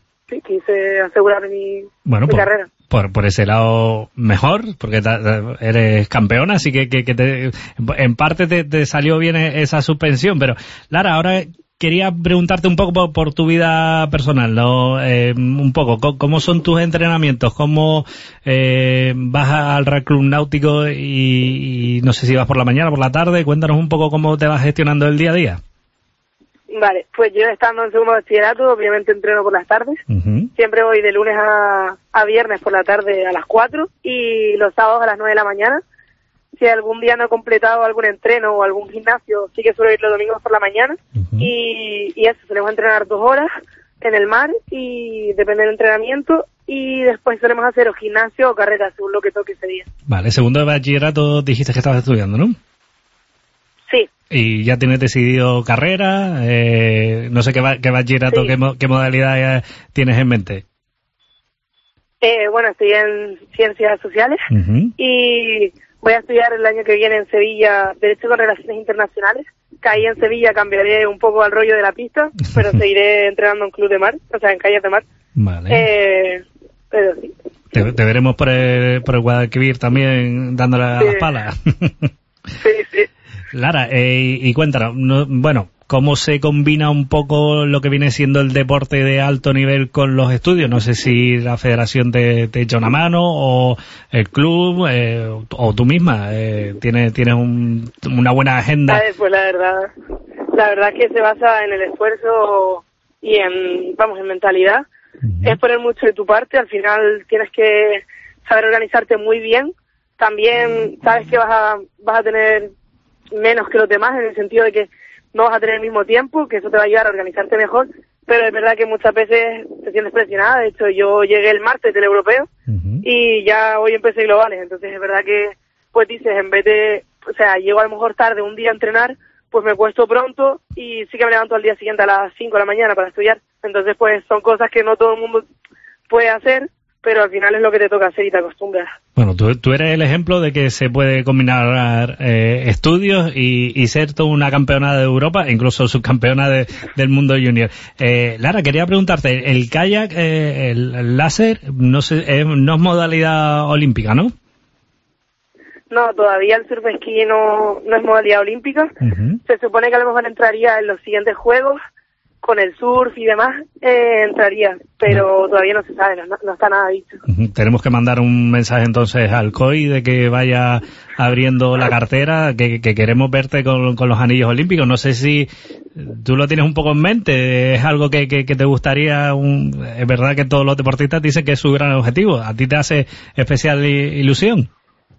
asegurar mi carrera. Por ese lado mejor, porque eres campeona, así que en parte te salió bien esa suspensión. Pero Lara, ahora quería preguntarte un poco por tu vida personal, ¿no? Un poco, ¿cómo son tus entrenamientos? ¿Cómo vas al Real Club Náutico y no sé si vas por la mañana o por la tarde? Cuéntanos un poco cómo te vas gestionando el día a día. Vale, pues yo estando en segundo bachillerato, obviamente entreno por las tardes. Siempre voy de lunes a viernes por la tarde a las 4 y los sábados a las 9 de la mañana. Si algún día no he completado algún entreno o algún gimnasio, sí que suelo ir los domingos por la mañana. Y eso, solemos entrenar 2 horas en el mar y depende del entrenamiento. Y después solemos hacer o gimnasio o carrera, según lo que toque ese día. Vale, segundo de bachillerato dijiste que estabas estudiando, ¿no? Sí. ¿Y ya tienes decidido carrera? No sé qué bachillerato, sí. qué modalidad tienes en mente. Bueno, estoy en Ciencias Sociales y voy a estudiar el año que viene en Sevilla Derecho con Relaciones Internacionales. Que ahí en Sevilla cambiaré un poco al rollo de la pista, pero seguiré entrenando en club de mar, o sea, en calles de mar. Vale. Pero sí. Te veremos por el Guadalquivir también dándole a las palas. Sí. Lara, y cuéntanos, ¿cómo se combina un poco lo que viene siendo el deporte de alto nivel con los estudios? No sé si la federación te echa una mano, o el club, o tú misma tienes una buena agenda. Pues la verdad es que se basa en el esfuerzo y en mentalidad. Es poner mucho de tu parte, al final tienes que saber organizarte muy bien. También sabes que vas a tener menos que los demás, en el sentido de que no vas a tener el mismo tiempo, que eso te va a ayudar a organizarte mejor, pero es verdad que muchas veces te sientes presionada. De hecho, yo llegué el martes del europeo y ya hoy empecé globales, entonces es verdad que pues dices, en vez de, llego a lo mejor tarde un día a entrenar, pues me acuesto pronto y sí que me levanto al día siguiente a las 5 de la mañana para estudiar. Entonces pues son cosas que no todo el mundo puede hacer, pero al final es lo que te toca hacer y te acostumbras. Bueno, tú eres el ejemplo de que se puede combinar estudios y ser toda una campeona de Europa, incluso subcampeona del mundo junior. Lara, quería preguntarte, el kayak, el láser, no es modalidad olímpica, ¿no? No, todavía el surf esquí no es modalidad olímpica. Se supone que a lo mejor entraría en los siguientes juegos, con el surf y demás, entraría, pero todavía no se sabe, no está nada dicho. Tenemos que mandar un mensaje entonces al COI de que vaya abriendo la cartera, que queremos verte con los anillos olímpicos. No sé si tú lo tienes un poco en mente, es algo que te gustaría, es verdad que todos los deportistas dicen que es su gran objetivo, ¿a ti te hace especial ilusión?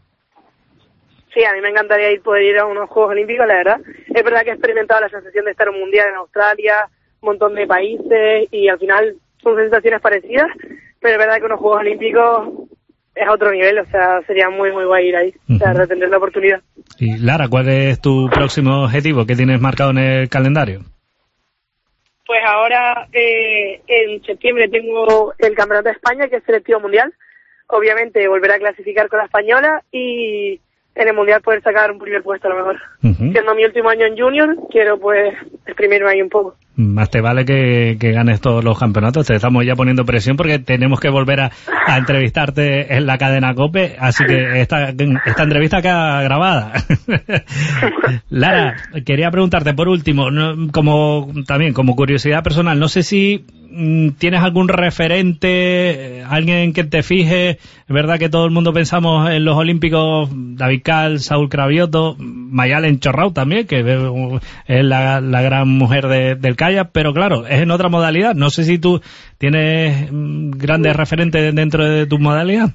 Sí, a mí me encantaría poder ir a unos Juegos Olímpicos, la verdad. Es verdad que he experimentado la sensación de estar en un mundial en Australia, un montón de países, y al final son sensaciones parecidas, pero es verdad que unos Juegos Olímpicos es otro nivel, o sea, sería muy guay ir ahí, o sea, tener la oportunidad. Y Lara, ¿cuál es tu próximo objetivo? ¿Qué tienes marcado en el calendario? Pues ahora, en septiembre tengo el Campeonato de España, que es selectivo mundial. Obviamente volveré a clasificar con la española y en el mundial poder sacar un primer puesto a lo mejor. Siendo mi último año en junior, quiero pues exprimirme ahí un poco. Más te vale que ganes todos los campeonatos. Te estamos ya poniendo presión porque tenemos que volver a entrevistarte en la cadena COPE, así que esta entrevista queda grabada. Lara, quería preguntarte por último, como curiosidad personal, no sé si tienes algún referente, alguien que te fije. Es verdad que todo el mundo pensamos en los olímpicos, David Cal, Saúl Cravioto, Mayalen Chorrau también, que es la gran mujer del kayak, pero claro, es en otra modalidad. No sé si tú tienes grandes referentes dentro de tu modalidad.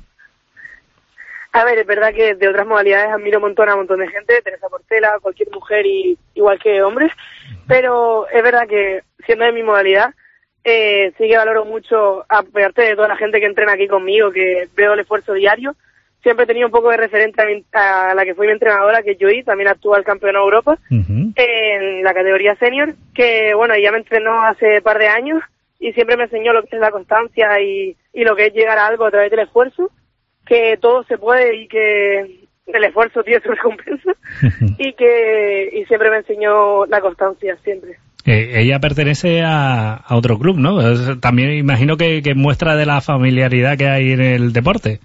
A ver, es verdad que de otras modalidades admiro un montón de gente, Teresa Portela, cualquier mujer, igual que hombres, pero es verdad que siendo de mi modalidad, sí que valoro mucho, aparte de toda la gente que entrena aquí conmigo, que veo el esfuerzo diario. Siempre he tenido un poco de referente a la que fue mi entrenadora, que es Joy, también actual campeona de Europa, en la categoría senior, que bueno, ella me entrenó hace par de años y siempre me enseñó lo que es la constancia y lo que es llegar a algo a través del esfuerzo, que todo se puede y que el esfuerzo tiene su recompensa y siempre me enseñó la constancia, siempre. Ella pertenece a otro club, ¿no? También imagino que muestra de la familiaridad que hay en el deporte.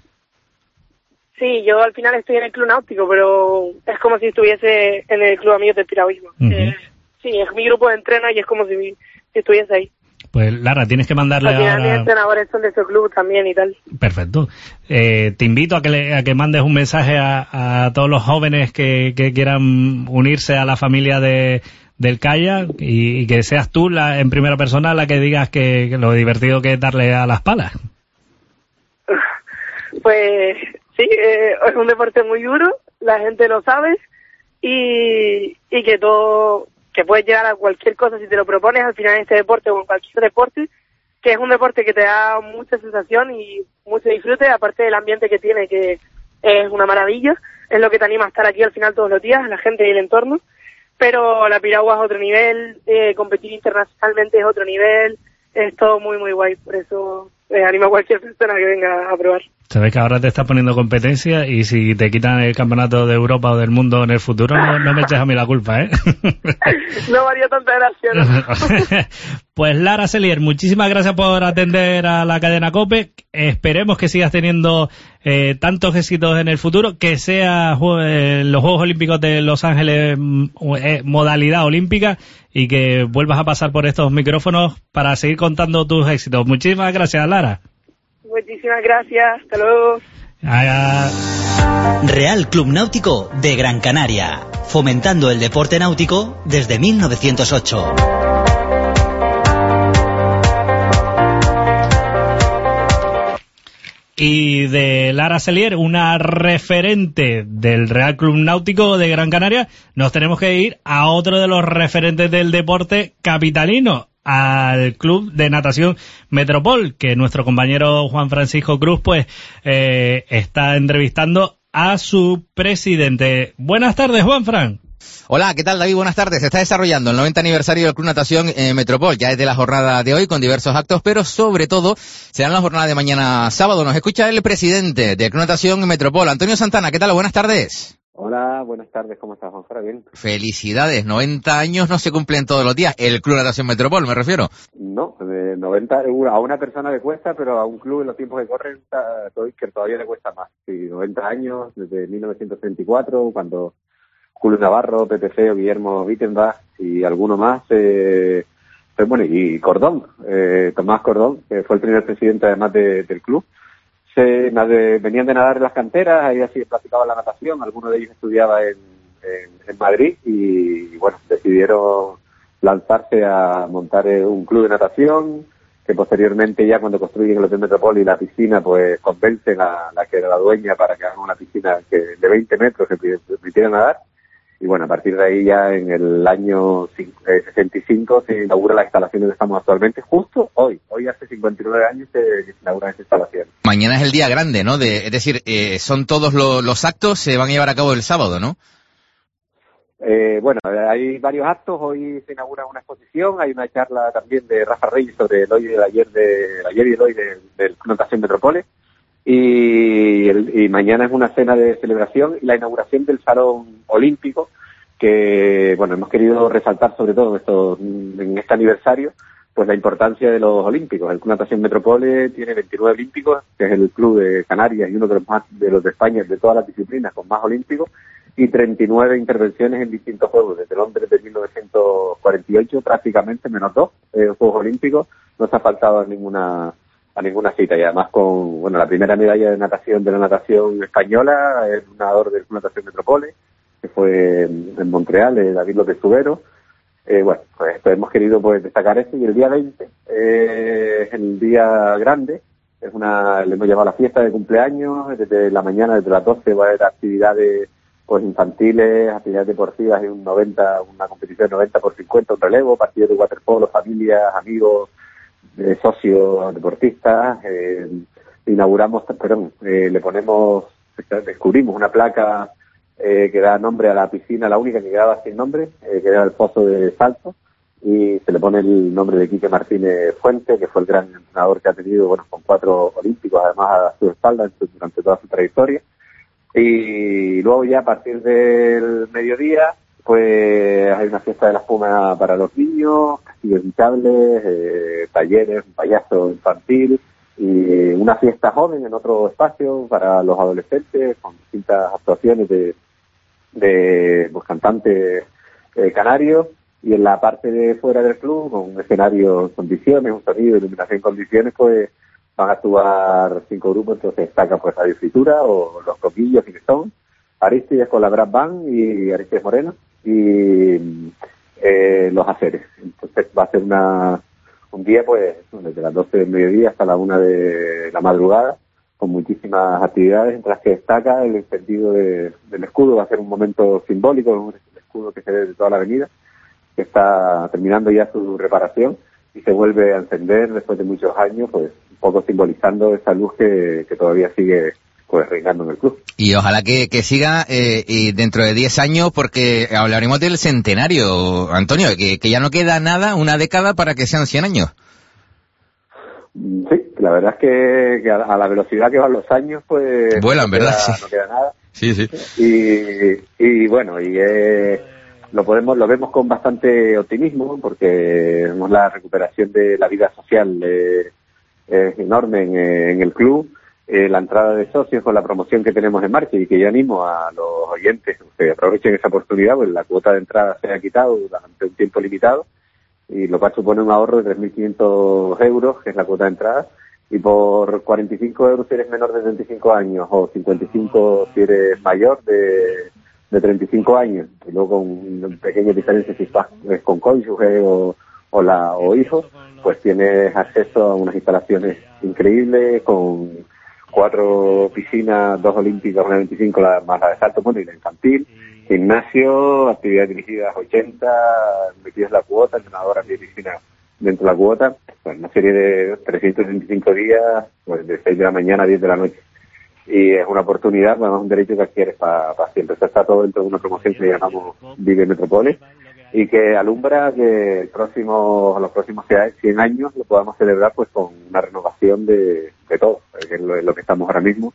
Sí, yo al final estoy en el club náutico, pero es como si estuviese en el club Amigos del Piragüismo. Sí, es mi grupo de entreno y es como si estuviese ahí. Pues Lara, tienes que mandarle al final mis entrenadores son de ese club también y tal. Perfecto. Te invito a que mandes un mensaje a todos los jóvenes que quieran unirse a la familia del kayak y que seas tú en primera persona la que digas que lo divertido que es darle a las palas. Pues sí, es un deporte muy duro, la gente lo sabe y que puedes llegar a cualquier cosa si te lo propones al final en este deporte o en cualquier deporte, que es un deporte que te da mucha sensación y mucho disfrute, aparte del ambiente que tiene, que es una maravilla, es lo que te anima a estar aquí al final todos los días, la gente y el entorno. Pero la piragua es otro nivel, competir internacionalmente es otro nivel, es todo muy guay, por eso animo a cualquier persona que venga a probar. Sabes que ahora te estás poniendo competencia y si te quitan el campeonato de Europa o del mundo en el futuro, no me eches a mí la culpa, ¿eh? No me haría tanta gracia, ¿no? Pues Lara Selier, muchísimas gracias por atender a la cadena COPE. Esperemos que sigas teniendo tantos éxitos en el futuro, que sea los Juegos Olímpicos de Los Ángeles modalidad olímpica y que vuelvas a pasar por estos micrófonos para seguir contando tus éxitos. Muchísimas gracias, Lara. Muchísimas gracias, hasta luego. Real Club Náutico de Gran Canaria, fomentando el deporte náutico desde 1908. Y de Lara Selier, una referente del Real Club Náutico de Gran Canaria, nos tenemos que ir a otro de los referentes del deporte capitalino, al Club de Natación Metropol, que nuestro compañero Juan Francisco Cruz pues está entrevistando a su presidente. Buenas tardes, Juanfran. Hola, ¿qué tal, David? Buenas tardes. Se está desarrollando el 90 aniversario del Club Natación Metropol. Ya es de la jornada de hoy con diversos actos, pero sobre todo será la jornada de mañana sábado. Nos escucha el presidente del Club Natación Metropol, Antonio Santana. ¿Qué tal? Buenas tardes. Hola, buenas tardes, ¿cómo estás, Juanfra? Bien. Felicidades, 90 años no se cumplen todos los días. El Club Natación Metropol, me refiero. No, 90 a una persona le cuesta, pero a un club en los tiempos que corren que todavía le cuesta más. Sí, 90 años, desde 1934, cuando Julio Navarro, Pepe Feo, Guillermo Wittenbach y alguno más, bueno, y Cordón, Tomás Cordón, que fue el primer presidente además del club. Venían de nadar en las canteras, ahí así practicaban la natación, alguno de ellos estudiaba en Madrid y bueno, decidieron lanzarse a montar un club de natación, que posteriormente ya cuando construyen el Hotel Metropol y la piscina, pues convencen a la que era la dueña para que hagan una piscina de 20 metros que permitiera nadar. Y bueno, a partir de ahí ya en el año 65 se inaugura la instalación donde estamos actualmente, justo hoy hace 59 años se inaugura esa instalación. Mañana es el día grande, ¿no? Es decir, son todos los actos, se van a llevar a cabo el sábado, ¿no? Bueno, hay varios actos, hoy se inaugura una exposición, hay una charla también de Rafa Reyes sobre el hoy y el ayer y el hoy del Club Natación Metropole. Y mañana es una cena de celebración y la inauguración del Salón Olímpico, que bueno, hemos querido resaltar sobre todo en este aniversario, pues la importancia de los olímpicos. El Club Natación Metropole tiene 29 olímpicos, que es el club de Canarias y uno de los de España de todas las disciplinas con más olímpicos, y 39 intervenciones en distintos juegos, desde Londres de 1948, prácticamente menos 2 Juegos Olímpicos, no se ha faltado a ninguna cita, y además con la primera medalla de natación de la natación española, el nadador del Club Natación Metropole, que fue en Montreal, David López Subero. Bueno, pues hemos querido destacar eso, y el día 20 es el día grande, le hemos llamado la fiesta de cumpleaños, desde la mañana, desde las 12 va a haber actividades infantiles, actividades deportivas, y una competición de 90 por 50, un relevo, partidos de waterpolo, familias, amigos, socios, deportistas. Descubrimos una placa que da nombre a la piscina, la única que quedaba sin nombre, que era el Pozo de Salto, y se le pone el nombre de Quique Martínez Fuente, que fue el gran entrenador que ha tenido, con 4 olímpicos además a su espalda durante toda su trayectoria. Y luego ya a partir del mediodía pues hay una fiesta de la espuma para los niños, castillos hinchables, talleres, un payaso infantil y una fiesta joven en otro espacio para los adolescentes con distintas actuaciones de cantantes canarios, y en la parte de fuera del club con un escenario en condiciones, un sonido, iluminación en condiciones, pues van a actuar 5 grupos. Entonces destaca Radio Fritura o Los Coquillos, que son Aristides con la Brass Band y Aristides Moreno, y Los Aceres. Entonces va a ser un día desde las 12 del mediodía hasta la 1 de la madrugada, con muchísimas actividades, entre las que destaca el encendido del escudo. Va a ser un momento simbólico, un escudo que se ve de toda la avenida, que está terminando ya su reparación y se vuelve a encender después de muchos años, un poco simbolizando esa luz que todavía sigue reinando en el club. Y ojalá que siga y dentro de 10 años, porque hablaremos del centenario, Antonio, que ya no queda nada, una década para que sean 100 años. Sí, la verdad es que a la velocidad que van los años, vuelan, ¿verdad? No queda nada. Sí, sí. Y lo vemos con bastante optimismo, porque vemos la recuperación de la vida social es enorme en el club. La entrada de socios con la promoción que tenemos en marcha, y que yo animo a los oyentes que aprovechen esa oportunidad, la cuota de entrada se ha quitado durante un tiempo limitado, y lo cual supone un ahorro de 3.500 euros, que es la cuota de entrada, y por 45 euros si eres menor de 35 años, o 55 si eres mayor de 35 años, y luego con pequeñas diferencias si estás con cónyuge o hijos, pues tienes acceso a unas instalaciones increíbles con 4 piscinas, 2 olímpicas, una 25, más la de salto, y la infantil, gimnasio, actividades dirigidas 80, metidas la cuota, entrenadoras de piscina dentro de la cuota, una serie de 365 días, de 6 de la mañana a 10 de la noche. Y es una oportunidad, un derecho que adquieres para siempre. Esto está todo dentro de una promoción que llamamos Vive Metropole, y que alumbra que los próximos 100 años lo podamos celebrar con una renovación de todo, que es lo que estamos ahora mismo,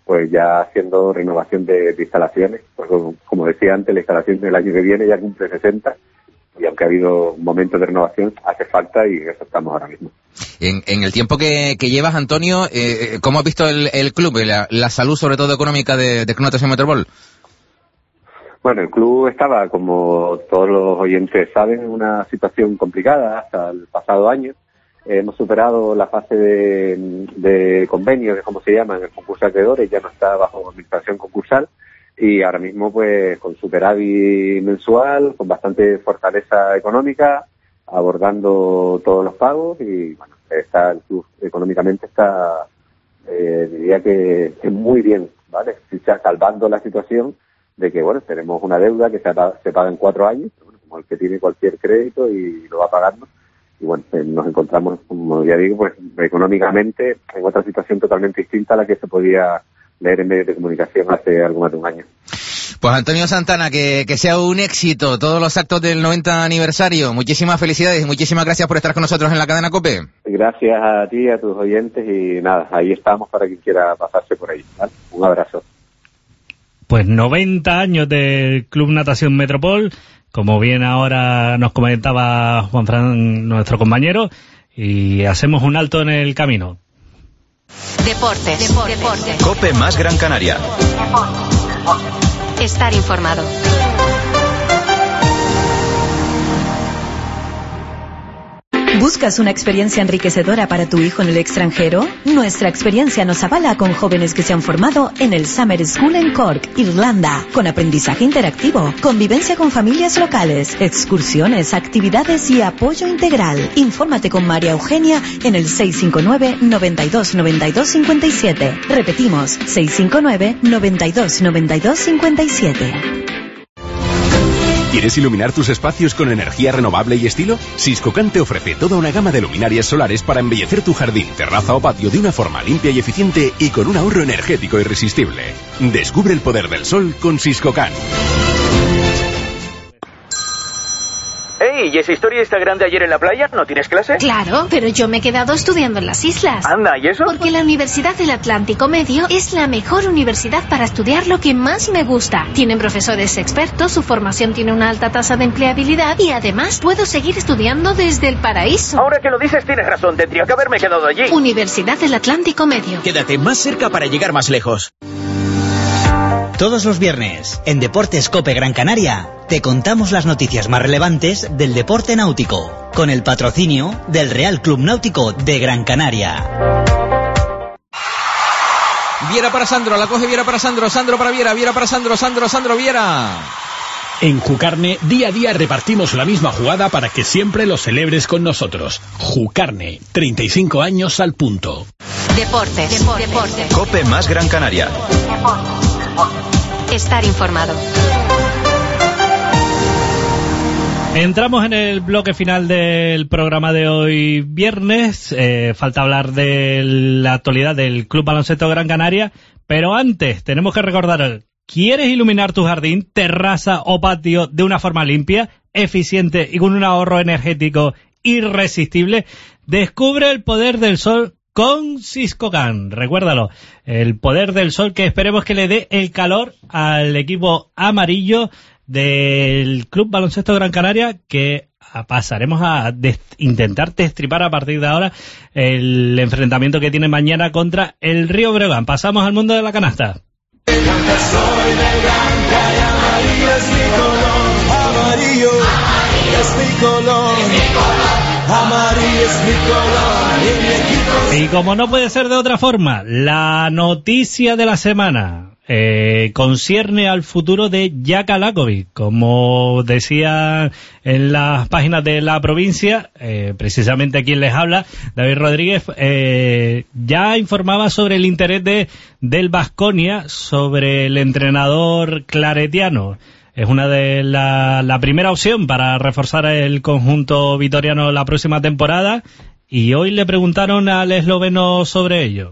pues ya haciendo renovación de instalaciones. Pues como decía antes, la instalación del año que viene ya cumple 60, y aunque ha habido momentos de renovación, hace falta, y en eso estamos ahora mismo. En el tiempo que llevas, Antonio, ¿cómo has visto el club, la salud, sobre todo económica, de Club Natación Metropol? Bueno, el club estaba, como todos los oyentes saben, en una situación complicada hasta el pasado año. Hemos superado la fase de convenios, de cómo se llama, en el concurso de acreedores, ya no está bajo administración concursal, y ahora mismo pues con superávit mensual, con bastante fortaleza económica, abordando todos los pagos, y bueno, el club económicamente está, diría que muy bien, ¿vale? Salvando la situación de que, bueno, tenemos una deuda que se paga en 4 años, bueno, como el que tiene cualquier crédito y lo va pagando. Y bueno, nos encontramos, como ya digo, pues económicamente en otra situación totalmente distinta a la que se podía leer en medios de comunicación hace algo más de un año. Pues Antonio Santana, que sea un éxito todos los actos del 90 aniversario. Muchísimas felicidades y muchísimas gracias por estar con nosotros en la cadena COPE. Gracias a ti, a tus oyentes, y nada, ahí estamos para quien quiera pasarse por ahí, ¿vale? Un abrazo. Pues 90 años del Club Natación Metropol, como bien ahora nos comentaba Juanfran, nuestro compañero, y hacemos un alto en el camino. Deportes. COPE más Gran Canaria. Estar informado. ¿Buscas una experiencia enriquecedora para tu hijo en el extranjero? Nuestra experiencia nos avala con jóvenes que se han formado en el Summer School en Cork, Irlanda, con aprendizaje interactivo, convivencia con familias locales, excursiones, actividades y apoyo integral. Infórmate con María Eugenia en el 659 92 92 57. Repetimos, 659 92 92 57. ¿Quieres iluminar tus espacios con energía renovable y estilo? Siscocan te ofrece toda una gama de luminarias solares para embellecer tu jardín, terraza o patio de una forma limpia y eficiente y con un ahorro energético irresistible. Descubre el poder del sol con Siscocan. Hey, ¿y esa historia Instagram de ayer en la playa? ¿No tienes clase? Claro, pero yo me he quedado estudiando en las islas. Anda, ¿y eso? Porque la Universidad del Atlántico Medio es la mejor universidad para estudiar lo que más me gusta. Tienen profesores expertos, su formación tiene una alta tasa de empleabilidad y además puedo seguir estudiando desde el paraíso. Ahora que lo dices tienes razón, tendría que haberme quedado allí. Universidad del Atlántico Medio. Quédate más cerca para llegar más lejos. Todos los viernes, en Deportes COPE Gran Canaria, te contamos las noticias más relevantes del deporte náutico, con el patrocinio del Real Club Náutico de Gran Canaria. Viera para Sandro, la coge Viera para Sandro, Sandro para Viera, Viera para Sandro, Sandro Viera. En Jucarne, día a día repartimos la misma jugada para que siempre lo celebres con nosotros. Jucarne, 35 años al punto. Deportes. COPE más Gran Canaria. Estar informado. Entramos en el bloque final del programa de hoy viernes. Falta hablar de la actualidad del Club Baloncesto Gran Canaria, pero antes tenemos que recordar: ¿quieres iluminar tu jardín, terraza o patio de una forma limpia, eficiente y con un ahorro energético irresistible? Descubre el poder del sol con Siscocan. Recuérdalo, el poder del sol, que esperemos que le dé el calor al equipo amarillo del Club Baloncesto Gran Canaria, que pasaremos a intentar destripar a partir de ahora el enfrentamiento que tiene mañana contra el Río Breogán. Pasamos al mundo de la canasta. Soy de Gran Canaria, amarillo es mi color, amarillo es mi color, amarillo es mi color, y mi equipo. Y como no puede ser de otra forma, la noticia de la semana concierne al futuro de Jaka Lakovic. Como decía en las páginas de la provincia, precisamente quien les habla, David Rodríguez, ya informaba sobre el interés del Baskonia sobre el entrenador claretiano. Es una de la primera opción para reforzar el conjunto vitoriano la próxima temporada, y hoy le preguntaron al esloveno sobre ello.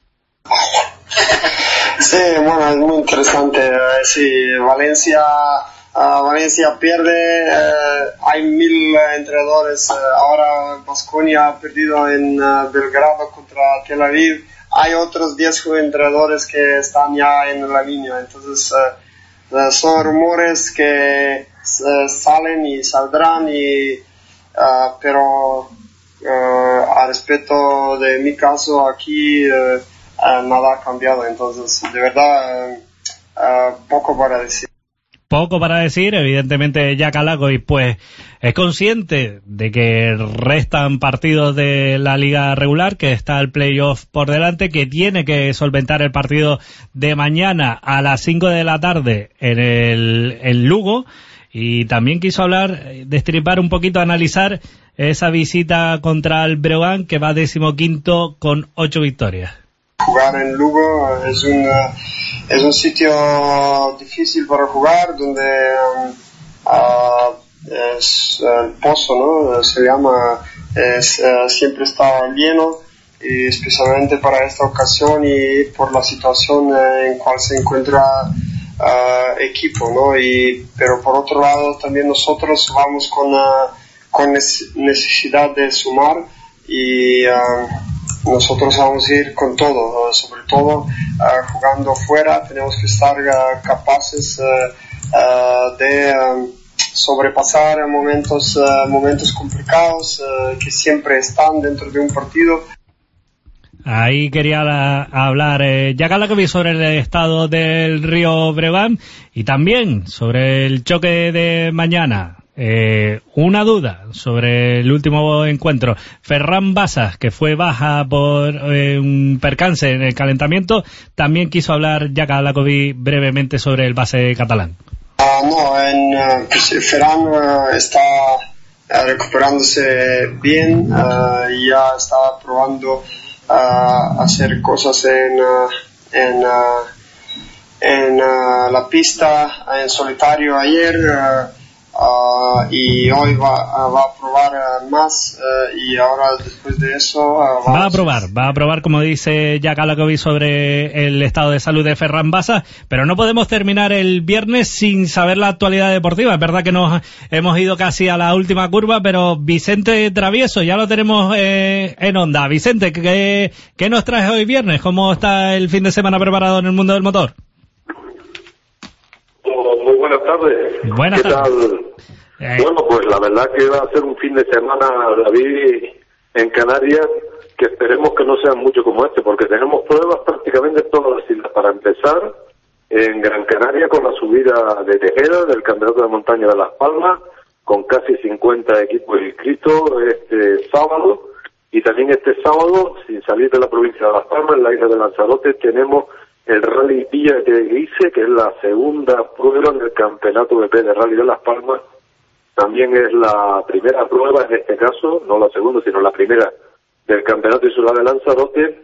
Sí, bueno, es muy interesante. Sí, Valencia pierde, hay 1000 entrenadores. Ahora Baskonia ha perdido en Belgrado contra Tel Aviv. hay otros 10 entrenadores que están ya en la línea. Entonces, son rumores que salen y saldrán, pero a respecto de mi caso aquí, nada ha cambiado. Entonces, de verdad, poco para decir. Poco para decir, evidentemente Jack Alagoy pues es consciente de que restan partidos de la liga regular, que está el playoff por delante, que tiene que solventar el partido de mañana a las 5 de la tarde en Lugo, y también quiso hablar, destripar un poquito, analizar esa visita contra el Breogán, que va 15º con 8 victorias. Jugar en Lugo es un sitio difícil para jugar, donde es el pozo, ¿no? Se llama, siempre está lleno, y especialmente para esta ocasión y por la situación en cual se encuentra equipo, ¿no? Pero por otro lado también nosotros vamos con necesidad de sumar, y nosotros vamos a ir con todo, sobre todo jugando fuera. Tenemos que estar capaces de sobrepasar momentos complicados que siempre están dentro de un partido. Ahí quería hablar Jack Alagoy sobre el estado del Río Breogán y también sobre el choque de mañana. Una duda sobre el último encuentro. Ferran Basas, que fue baja por un percance en el calentamiento, también quiso hablar Jack Alagoy brevemente sobre el base catalán. Ferran está recuperándose bien, ya estaba probando hacer cosas en la pista en solitario ayer, y hoy va a probar más, y ahora después de eso va a probar como dice Jack Alagoy sobre el estado de salud de Ferran Basas. Pero no podemos terminar el viernes sin saber la actualidad deportiva. Es verdad que nos hemos ido casi a la última curva, pero Vicente Travieso ya lo tenemos en onda. Vicente, ¿qué nos traes hoy viernes? ¿Cómo está el fin de semana preparado en el mundo del motor? Muy buenas tardes. Buenas tardes. Tal? Bueno, pues la verdad que va a ser un fin de semana, David, en Canarias, que esperemos que no sean mucho como este, porque tenemos pruebas prácticamente en todas las islas. Para empezar, en Gran Canaria con la subida de Tejera del Campeonato de Montaña de Las Palmas, con casi 50 equipos inscritos este sábado, y también este sábado, sin salir de la provincia de Las Palmas, en la isla de Lanzarote, tenemos el Rally Villa de Teguise, que es la segunda prueba en el Campeonato BP de Rally de Las Palmas. También es la primera prueba, en este caso, no la segunda, sino la primera del Campeonato Insular de Lanzarote,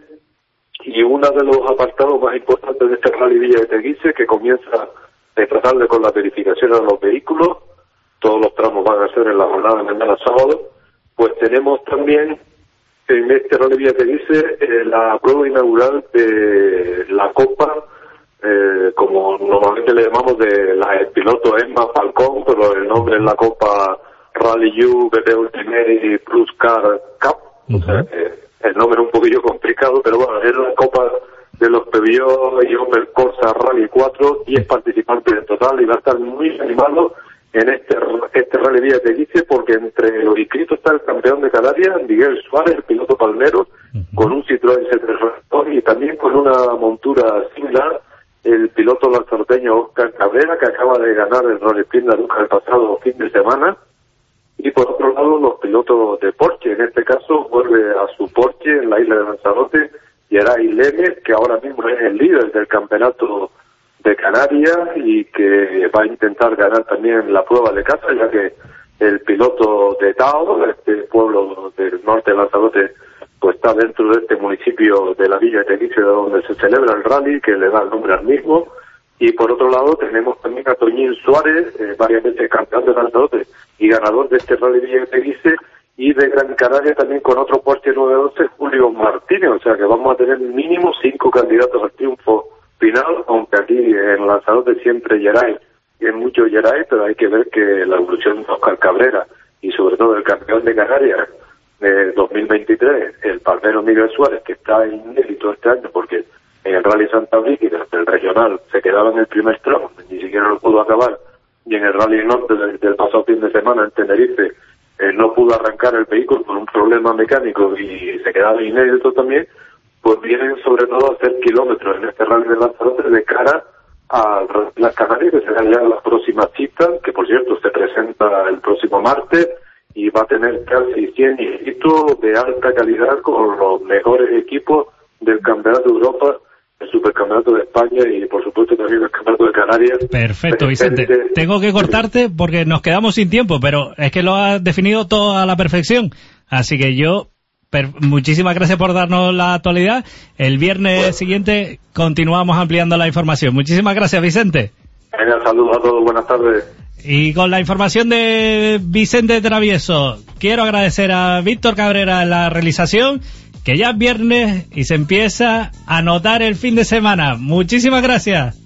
y uno de los apartados más importantes de este Rally Villa de Teguise, que comienza esta tarde con la verificación de los vehículos. Todos los tramos van a ser en la jornada de mañana sábado. Pues tenemos también en este Rally Villa de Teguise la prueba inaugural de la Copa, como normalmente le llamamos, el piloto Emma Falcón, pero el nombre es la Copa Rally U BP Ultimate Plus Car Cup. O sea, el nombre es un poquillo complicado, pero bueno, es la Copa de los Peugeot y Opel Corsa Rally 4, 10 participantes en total, y va a estar muy animado en este Rally Villa de Teguise, porque entre los inscritos está el campeón de Canarias, Miguel Suárez, el piloto palmero, con un Citroën C3 y también con una montura similar, el piloto lanzaroteño Oscar Cabrera, que acaba de ganar el Rally Sprint de Aruca el pasado fin de semana. Y por otro lado, los pilotos de Porsche, en este caso vuelve a su Porsche en la isla de Lanzarote, Geray Leme, que ahora mismo es el líder del campeonato de Canarias y que va a intentar ganar también la prueba de casa, ya que el piloto de Tao, este pueblo del norte de Lanzarote, pues está dentro de este municipio de la Villa de Teguise, donde se celebra el rally, que le da el nombre al mismo. Y por otro lado tenemos también a Toñín Suárez, varias veces campeón de Lanzarote y ganador de este Rally Villa de Teguise, y de Gran Canaria también con otro Porsche 911, Julio Martínez. O sea que vamos a tener mínimo 5 candidatos al triunfo final, aunque aquí en Lanzarote siempre Geray, y es mucho Geray, pero hay que ver que la evolución de Oscar Cabrera y sobre todo el campeón de Canarias de 2023, el compañero Miguel Suárez, que está inédito este año porque en el Rally Santa Brígida del regional se quedaba en el primer tramo, ni siquiera lo pudo acabar, y en el Rally Norte del pasado fin de semana en Tenerife no pudo arrancar el vehículo por un problema mecánico y se quedaba inédito también, pues vienen sobre todo a hacer kilómetros en este Rally de Lanzarote de cara a las Canarias, que serán ya las próximas citas, que por cierto se presenta el próximo martes y va a tener casi 100 equipos de alta calidad con los mejores equipos del Campeonato de Europa, el Supercampeonato de España y por supuesto también el Campeonato de Canarias. Perfecto, Vicente. Tengo que cortarte porque nos quedamos sin tiempo, pero es que lo has definido todo a la perfección. Así que muchísimas gracias por darnos la actualidad. El viernes siguiente continuamos ampliando la información. Muchísimas gracias, Vicente. Saludos a todos, buenas tardes. Y con la información de Vicente Travieso, quiero agradecer a Víctor Cabrera en la realización, que ya es viernes y se empieza a notar el fin de semana. Muchísimas gracias.